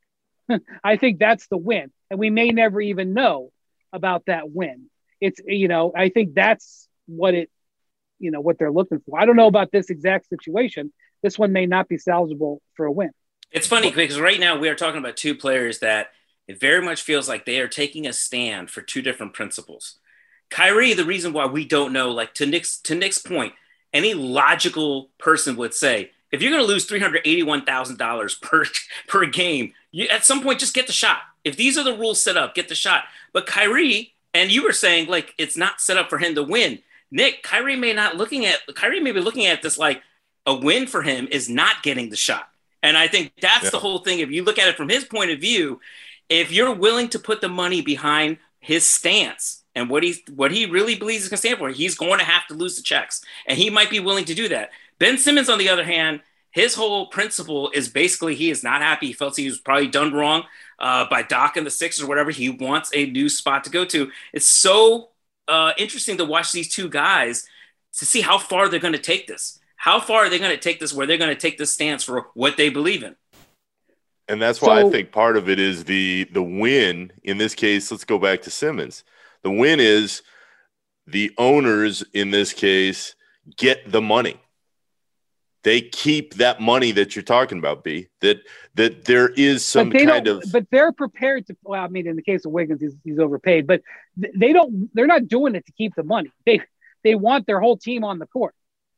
I think that's the win. And we may never even know about that win. It's, you know, I think that's what it, you know, what they're looking for. I don't know about this exact situation. This one may not be salvageable for a win. It's funny because right now we are talking about two players that it very much feels like they are taking a stand for two different principles. Kyrie, the reason why we don't know, like to Nick's, to Nick's point, any logical person would say, if you're going to lose three hundred eighty-one thousand dollars per, per game, you at some point just get the shot. If these are the rules set up, get the shot. But Kyrie, and you were saying like it's not set up for him to win. Nick, Kyrie may not looking at Kyrie may be looking at this like a win for him is not getting the shot. And I think that's yeah. the whole thing. If you look at it from his point of view, if you're willing to put the money behind his stance and what he's what he really believes is going to stand for, he's going to have to lose the checks, and he might be willing to do that. Ben Simmons, on the other hand, his whole principle is basically he is not happy. He felt he was probably done wrong uh, by Doc and the Sixers or whatever. He wants a new spot to go to. It's so uh, interesting to watch these two guys to see how far they're going to take this. How far are they going to take this where they're going to take this stance for what they believe in? And that's why so, I think part of it is the the win. In this case, let's go back to Simmons. The win is the owners in this case get the money. They keep that money that you're talking about, B. That that there is some kind of, but they're prepared to. Well, I mean, in the case of Wiggins, he's, he's overpaid, but they don't. They're not doing it to keep the money. They they want their whole team on the court.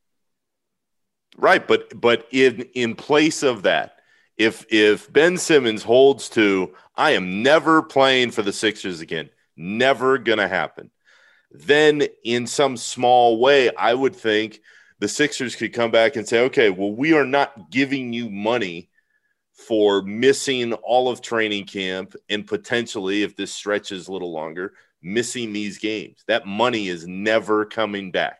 Right, but but in in place of that, if if Ben Simmons holds to, I am never playing for the Sixers again, never gonna happen, then in some small way, I would think the Sixers could come back and say, okay, well, we are not giving you money for missing all of training camp and potentially, if this stretches a little longer, missing these games. That money is never coming back.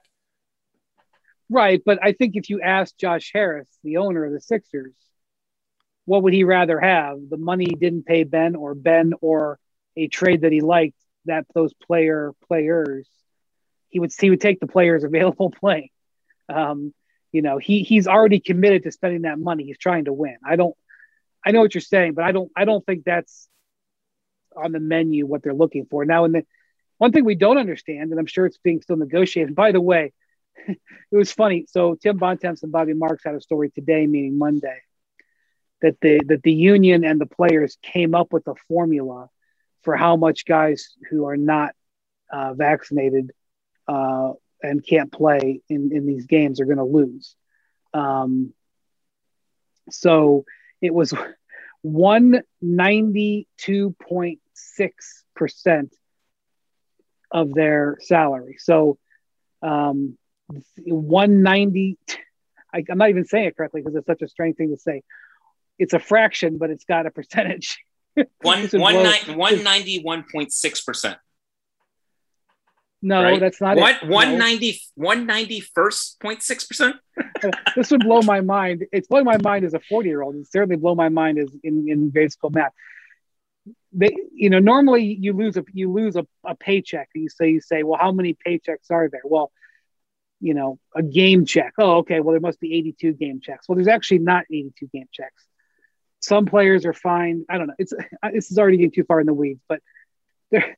Right, but I think if you ask Josh Harris, the owner of the Sixers, what would he rather have? The money he didn't pay Ben, or Ben, or a trade that he liked that those player players, he would he would take the players available playing. Um, you know, he he's already committed to spending that money. He's trying to win. I don't, I know what you're saying, but I don't, I don't think that's on the menu what they're looking for now. And the one thing we don't understand, and I'm sure it's being still negotiated. By the way, it was funny. So Tim Bontemps and Bobby Marks had a story today, meaning Monday, that the that the union and the players came up with a formula for how much guys who are not uh, vaccinated uh, and can't play in, in these games are going to lose. Um, So it was one ninety-two point six percent of their salary. So um, one ninety, I, I'm not even saying it correctly because it's such a strange thing to say. It's a fraction, but it's got a percentage. One, one, nine, one ninety-one point six percent. No, right? That's not what, it. one ninety, one ninety-first point six percent? This would blow my mind. It's blowing my mind as a forty-year-old. It certainly blow my mind as in, in grade school math. They, you know, normally you lose a you lose a, a paycheck. And you say you say, well, how many paychecks are there? Well, you know, a game check. Oh, okay. Well, there must be eighty-two game checks. Well, there's actually not eighty-two game checks. Some players are fined. I don't know. It's this is already getting too far in the weeds, but they're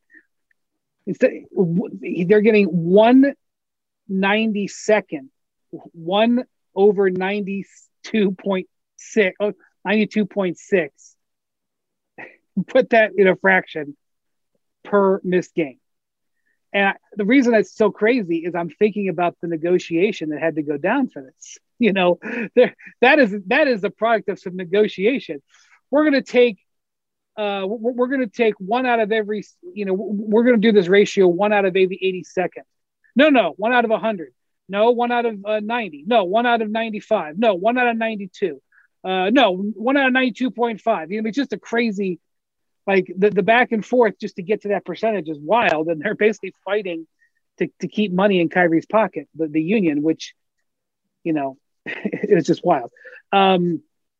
they're getting one ninety-second, one over ninety-two point six, oh, ninety-two point six. Put that in a fraction per missed game. And I, the reason that's so crazy is I'm thinking about the negotiation that had to go down for this. You know, there that is that is the product of some negotiation. We're going to take uh, we're, we're going to take one out of every. You know, we're going to do this ratio one out of every eighty seconds. No, no, one out of one hundred. No, one out of uh, ninety. No, one out of ninety-five. No, one out of ninety-two. Uh, no, one out of ninety-two point five. You know, it's just a crazy. Like the, the back and forth just to get to that percentage is wild. And they're basically fighting to, to keep money in Kyrie's pocket, the, the union, which, you know, it's just wild. Um,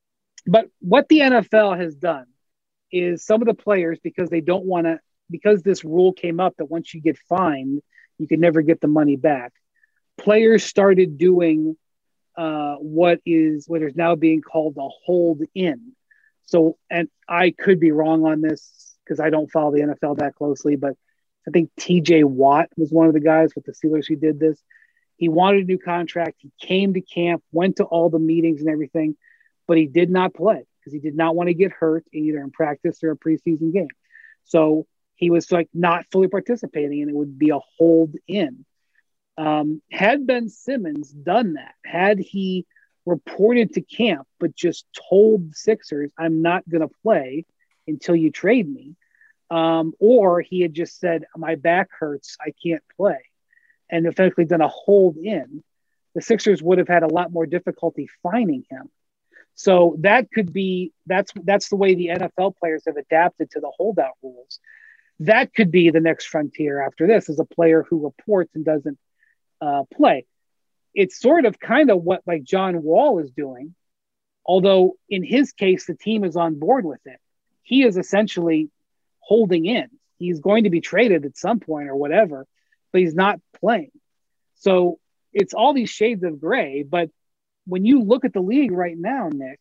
but what the N F L has done is some of the players, because they don't want to, because this rule came up that once you get fined, you can never get the money back. Players started doing uh, what is, what is now being called a hold in. So, and I could be wrong on this because I don't follow the N F L that closely, but I think T J Watt was one of the guys with the Steelers who did this. He wanted a new contract. He came to camp, went to all the meetings and everything, but he did not play because he did not want to get hurt either in practice or a preseason game. So he was like not fully participating, and it would be a hold in. Um, had Ben Simmons done that, had he reported to camp, but just told the Sixers, I'm not going to play until you trade me. Um, or he had just said, my back hurts, I can't play. And effectively done a hold in. The Sixers would have had a lot more difficulty finding him. So that could be, that's, that's the way the N F L players have adapted to the holdout rules. That could be the next frontier after this, is a player who reports and doesn't uh, play. It's sort of kind of what like John Wall is doing, although in his case, the team is on board with it. He is essentially holding in. He's going to be traded at some point or whatever, but he's not playing. So it's all these shades of gray. But when you look at the league right now, Nick,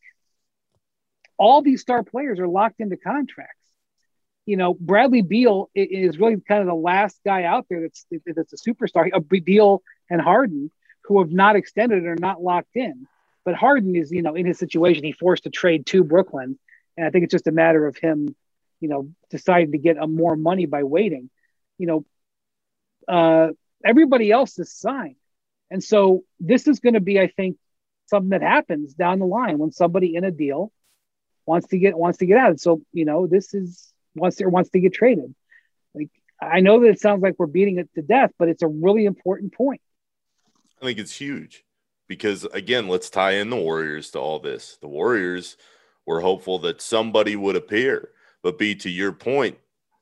all these star players are locked into contracts. You know, Bradley Beal is really kind of the last guy out there that's, that's a superstar. Beal and Harden, who have not extended or not locked in. But Harden is, you know, in his situation, he forced to trade to Brooklyn. And I think it's just a matter of him, you know, deciding to get a more money by waiting. You know, uh, everybody else is signed. And so this is going to be, I think, something that happens down the line when somebody in a deal wants to get, wants to get out. And so, you know, this is, wants to, or wants to get traded. Like, I know that it sounds like we're beating it to death, but it's a really important point. I think it's huge because, again, let's tie in the Warriors to all this. The Warriors were hopeful that somebody would appear. But, B, to your point,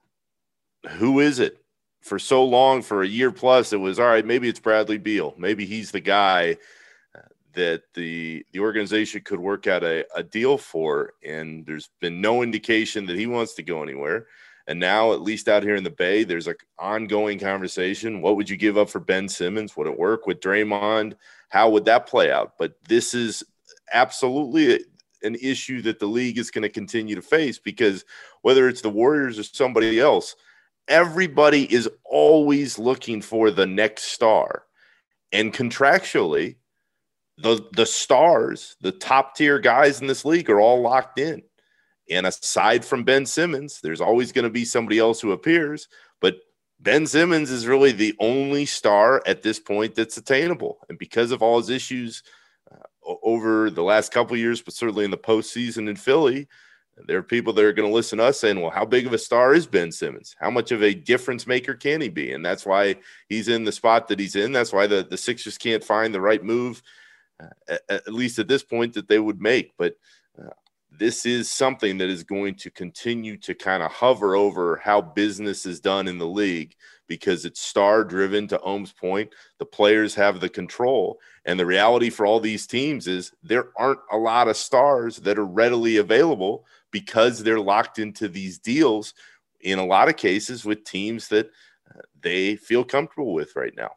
who is it? For so long, for a year plus, it was, all right, maybe it's Bradley Beal. Maybe he's the guy that the the organization could work out a, a deal for. And there's been no indication that he wants to go anywhere. And now, at least out here in the Bay, there's an ongoing conversation. What would you give up for Ben Simmons? Would it work with Draymond? How would that play out? But this is absolutely an issue that the league is going to continue to face, because whether it's the Warriors or somebody else, everybody is always looking for the next star. And contractually, the, the stars, the top-tier guys in this league are all locked in. And aside from Ben Simmons, there's always going to be somebody else who appears. But Ben Simmons is really the only star at this point that's attainable. And because of all his issues uh, over the last couple of years, but certainly in the postseason in Philly, there are people that are going to listen to us saying, well, how big of a star is Ben Simmons? How much of a difference maker can he be? And that's why he's in the spot that he's in. That's why the, the Sixers can't find the right move, uh, at, at least at this point, that they would make. But uh, this is something that is going to continue to kind of hover over how business is done in the league, because it's star driven. To Ohm's point, the players have the control. And the reality for all these teams is there aren't a lot of stars that are readily available, because they're locked into these deals in a lot of cases with teams that uh, they feel comfortable with right now.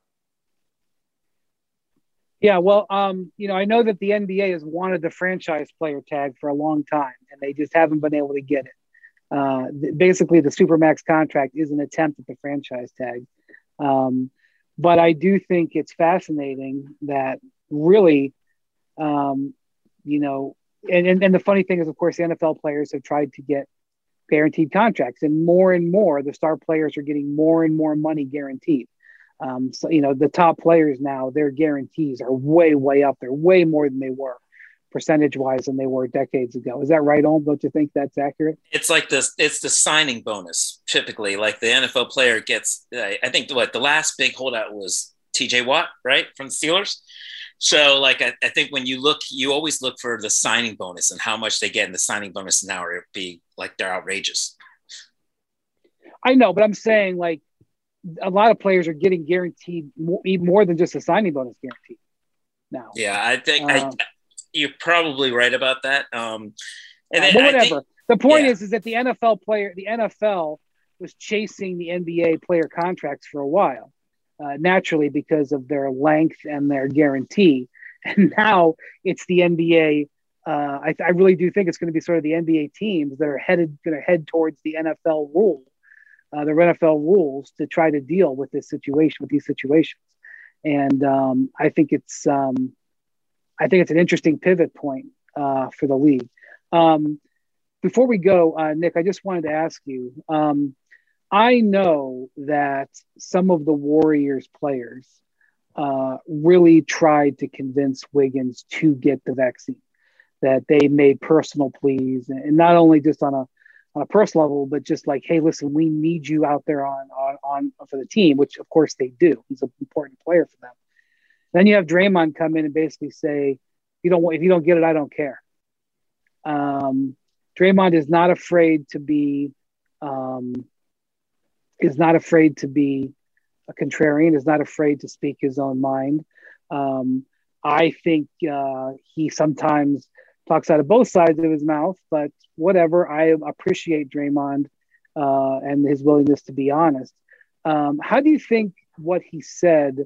Yeah, well, um, you know, I know that the N B A has wanted the franchise player tag for a long time, and they just haven't been able to get it. Uh, th- basically, the Supermax contract is an attempt at the franchise tag. Um, but I do think it's fascinating that really, um, you know, and, and, and the funny thing is, of course, the N F L players have tried to get guaranteed contracts, and more and more, the star players are getting more and more money guaranteed. Um, so, you know, the top players now, their guarantees are way, way up there, way more than they were percentage wise than they were decades ago. Is that right, Ohm? Don't you think that's accurate? It's like this, it's the signing bonus. Typically, like the N F L player gets, I think what the last big holdout was T J Watt, right? From the Steelers. So like, I, I think when you look, you always look for the signing bonus and how much they get in the signing bonus now, or it'd be like, they're outrageous. I know, but I'm saying like, a lot of players are getting guaranteed more, even more than just a signing bonus guarantee now. Yeah, I think uh, I, you're probably right about that. Um, and uh, then whatever. I think, the point yeah. is, is that the N F L player, the N F L was chasing the N B A player contracts for a while, uh, naturally because of their length and their guarantee. And now it's the N B A. Uh, I, I really do think it's going to be sort of the N B A teams that are headed going to head towards the N F L rule. Uh, the N F L rules to try to deal with this situation, with these situations. And um, I think it's, um, I think it's an interesting pivot point uh, for the league. Um, before we go, uh, Nick, I just wanted to ask you, um, I know that some of the Warriors players uh, really tried to convince Wiggins to get the vaccine, that they made personal pleas, and not only just on a, on a personal level, but just like, hey, listen, we need you out there on, on, on for the team, which of course they do. He's an important player for them. Then you have Draymond come in and basically say, you don't want, if you don't get it, I don't care. Um, Draymond is not afraid to be, um, is not afraid to be a contrarian, is not afraid to speak his own mind. Um, I think uh, he sometimes talks out of both sides of his mouth, but whatever. I appreciate Draymond uh, and his willingness to be honest. Um, how do you think what he said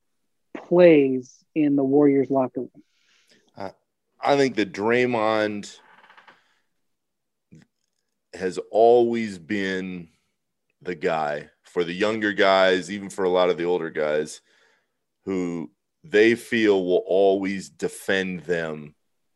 plays in the Warriors locker room? Uh, I think that Draymond has always been the guy for the younger guys, even for a lot of the older guys, who they feel will always defend them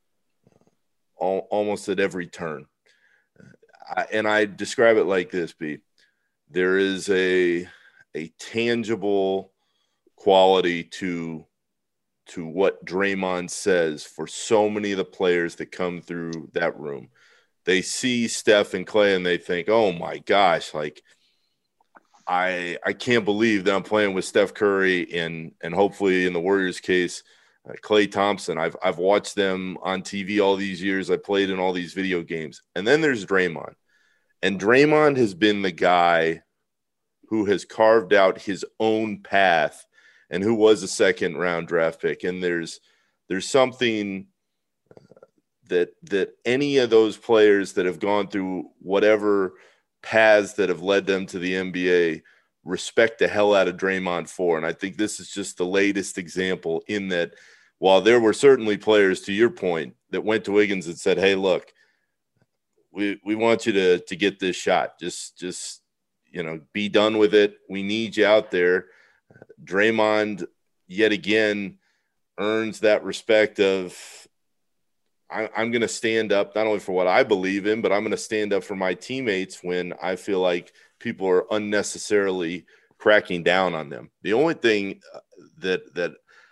almost at every turn. I, and I describe it like this, B. There is a a tangible quality to to what Draymond says for so many of the players that come through that room. They see Steph and Clay and they think, oh my gosh, like I I can't believe that I'm playing with Steph Curry and and hopefully in the Warriors case, Uh, Klay Thompson. I've I've watched them on T V all these years. I played in all these video games. And then there's Draymond. And Draymond has been the guy who has carved out his own path and who was a second round draft pick. And there's there's something uh, that that any of those players that have gone through whatever paths that have led them to the N B A respect the hell out of Draymond for. And I think this is just the latest example in that while there were certainly players, to your point, that went to Wiggins and said, hey, look, we we want you to to get this shot. Just, just you know, be done with it. We need you out there. Draymond, yet again, earns that respect of, I, I'm going to stand up not only for what I believe in, but I'm going to stand up for my teammates when I feel like people are unnecessarily cracking down on them. The only thing that that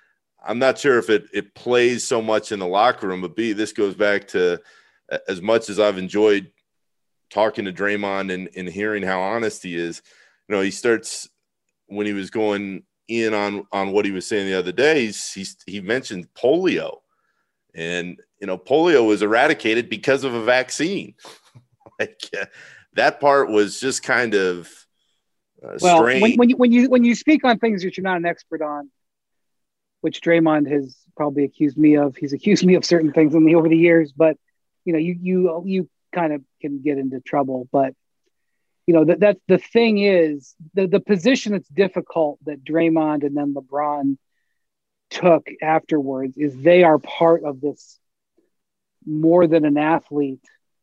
I'm not sure if it it plays so much in the locker room, but B, this goes back to as much as I've enjoyed talking to Draymond and, and hearing how honest he is. You know, he starts when he was going in on on what he was saying the other day. He's, he's he mentioned polio, and you know, polio was eradicated because of a vaccine. Like uh, that part was just kind of uh, well strange. when, when you when you when you speak on things that you're not an expert on, which Draymond has probably accused me of. He's accused me of certain things in the over the years, but you know, you you you kind of can get into trouble. But you know, that that's the thing is the the position that's difficult that Draymond and then LeBron took afterwards is they are part of this more than an athlete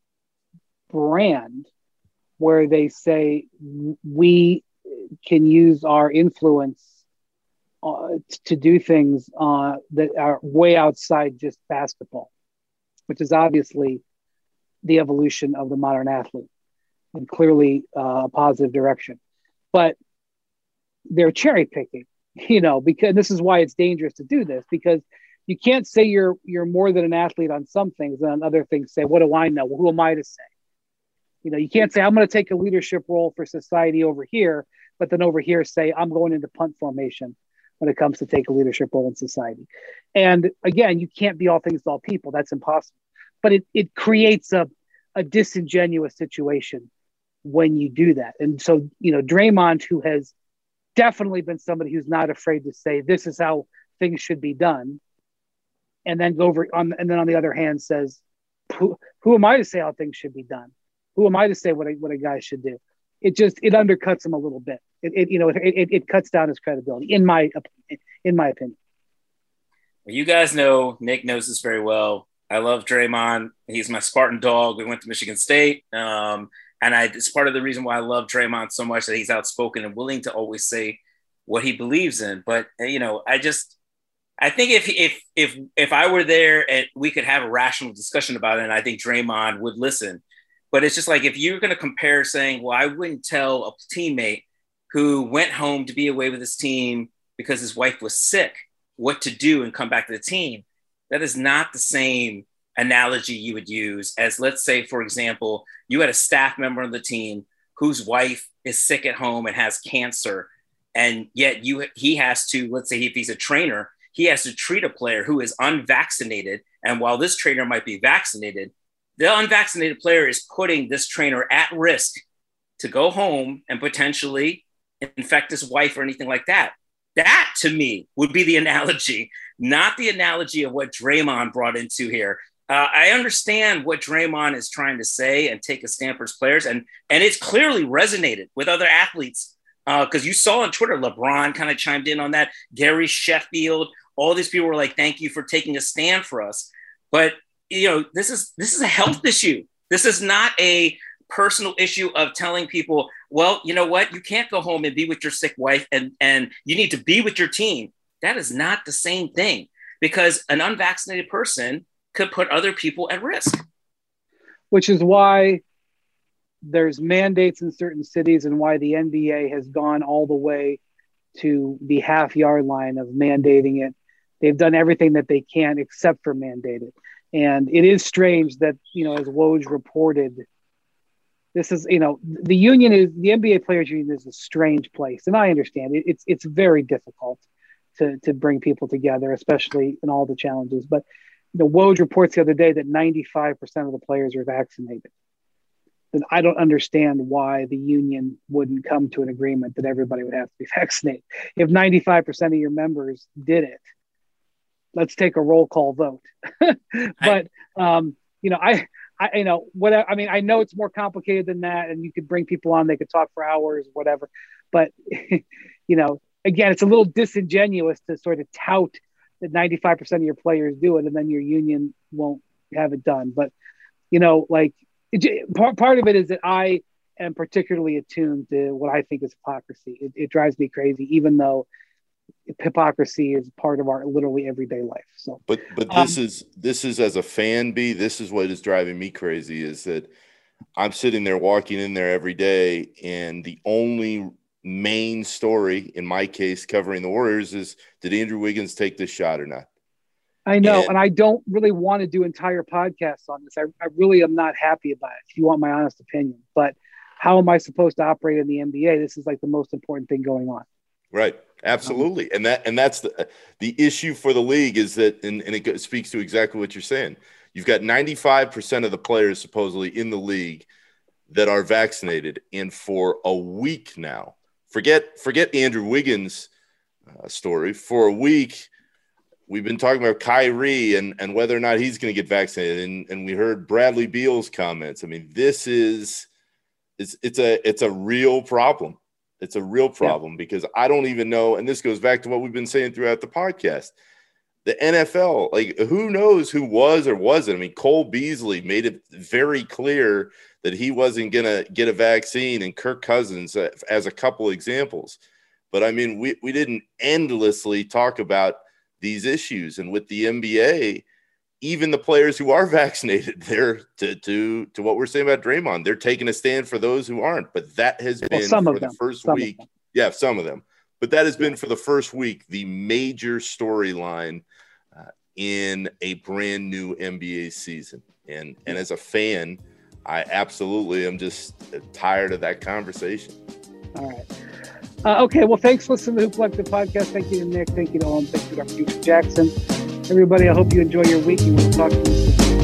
brand, where they say we can use our influence Uh, to do things uh, that are way outside just basketball, which is obviously the evolution of the modern athlete and clearly uh, a positive direction. But they're cherry picking, you know, because this is why it's dangerous to do this, because you can't say you're you're more than an athlete on some things, and on other things say, what do I know? Well, who am I to say? You know, you can't say I'm going to take a leadership role for society over here, but then over here say I'm going into punt formation when it comes to take a leadership role in society. And again, you can't be all things to all people. That's impossible. But it it creates a, a disingenuous situation when you do that. And so, you know, Draymond, who has definitely been somebody who's not afraid to say, this is how things should be done. And then go over on, and then on the other hand says, who, who am I to say how things should be done? Who am I to say what a, what a guy should do? It just, it undercuts him a little bit. It, it you know, it, it, it cuts down his credibility in my, in my opinion. Well, you guys know, Nick knows this very well. I love Draymond. He's my Spartan dog. We went to Michigan State. Um, and I, it's part of the reason why I love Draymond so much, that he's outspoken and willing to always say what he believes in. But, you know, I just, I think if, if, if, if I were there and we could have a rational discussion about it, and I think Draymond would listen. But it's just like, if you're going to compare saying, well, I wouldn't tell a teammate who went home to be away with his team because his wife was sick what to do and come back to the team. That is not the same analogy you would use as, let's say, for example, you had a staff member on the team whose wife is sick at home and has cancer. And yet you, he has to, let's say if he's a trainer, he has to treat a player who is unvaccinated. And while this trainer might be vaccinated, the unvaccinated player is putting this trainer at risk to go home and potentially infect his wife or anything like that. That, to me, would be the analogy, not the analogy of what Draymond brought into here. Uh, I understand what Draymond is trying to say and take a stand for his players, and, and it's clearly resonated with other athletes, because uh, you saw on Twitter, LeBron kind of chimed in on that, Gary Sheffield, all these people were like, thank you for taking a stand for us. But, you know, this is this is a health issue. This is not a personal issue of telling people, well, you know what, you can't go home and be with your sick wife and, and you need to be with your team. That is not the same thing, because an unvaccinated person could put other people at risk. Which is why there's mandates in certain cities and why the N B A has gone all the way to the half yard line of mandating it. They've done everything that they can except for mandate it. And it is strange that, you know, as Woj reported, this is, you know, the union is, the N B A Players Union is a strange place. And I understand it. It's, it's very difficult to, to bring people together, especially in all the challenges. But, you know, Woj reports the other day that ninety-five percent of the players are vaccinated. Then I don't understand why the union wouldn't come to an agreement that everybody would have to be vaccinated. If ninety-five percent of your members did it, let's take a roll call vote. But, um, you know, I, I, you know, what I mean, I know it's more complicated than that, and you could bring people on, they could talk for hours, whatever. But, you know, again, it's a little disingenuous to sort of tout that ninety-five percent of your players do it, and then your union won't have it done. But, you know, like it, part, part of it is that I am particularly attuned to what I think is hypocrisy. It, it drives me crazy, even though hypocrisy is part of our literally everyday life. So, but but this um, is this is as a fan, B, this is what is driving me crazy, is that I'm sitting there walking in there every day, and the only main story, in my case, covering the Warriors is, did Andrew Wiggins take this shot or not? I know, and, and I don't really want to do entire podcasts on this. I, I really am not happy about it, if you want my honest opinion. But how am I supposed to operate in the N B A? This is like the most important thing going on. Right. Absolutely. Um, and that and that's the the issue for the league is that, and, and it speaks to exactly what you're saying. You've got ninety-five percent of the players supposedly in the league that are vaccinated. And for a week now, forget forget Andrew Wiggins' uh, story. For a week, we've been talking about Kyrie and, and whether or not he's going to get vaccinated. And, and we heard Bradley Beal's comments. I mean, this is it's it's a it's a real problem. It's a real problem yeah. because I don't even know. And this goes back to what we've been saying throughout the podcast. The N F L, like, who knows who was or wasn't? I mean, Cole Beasley made it very clear that he wasn't going to get a vaccine, and Kirk Cousins uh, as a couple examples. But I mean, we, we didn't endlessly talk about these issues. And with the N B A, even the players who are vaccinated, they're to, to, to what we're saying about Draymond, they're taking a stand for those who aren't. But that has well, been some for of them. the first some week. Yeah, some of them. But that has been for the first week the major storyline uh, in a brand new N B A season. And and as a fan, I absolutely am just tired of that conversation. All right. Uh, okay, well, thanks for listening to the Hoop Collective podcast. Thank you to Nick. Thank you to Owen. Thank you to our producer, Jackson. Everybody, I hope you enjoy your week, and we'll talk to you soon.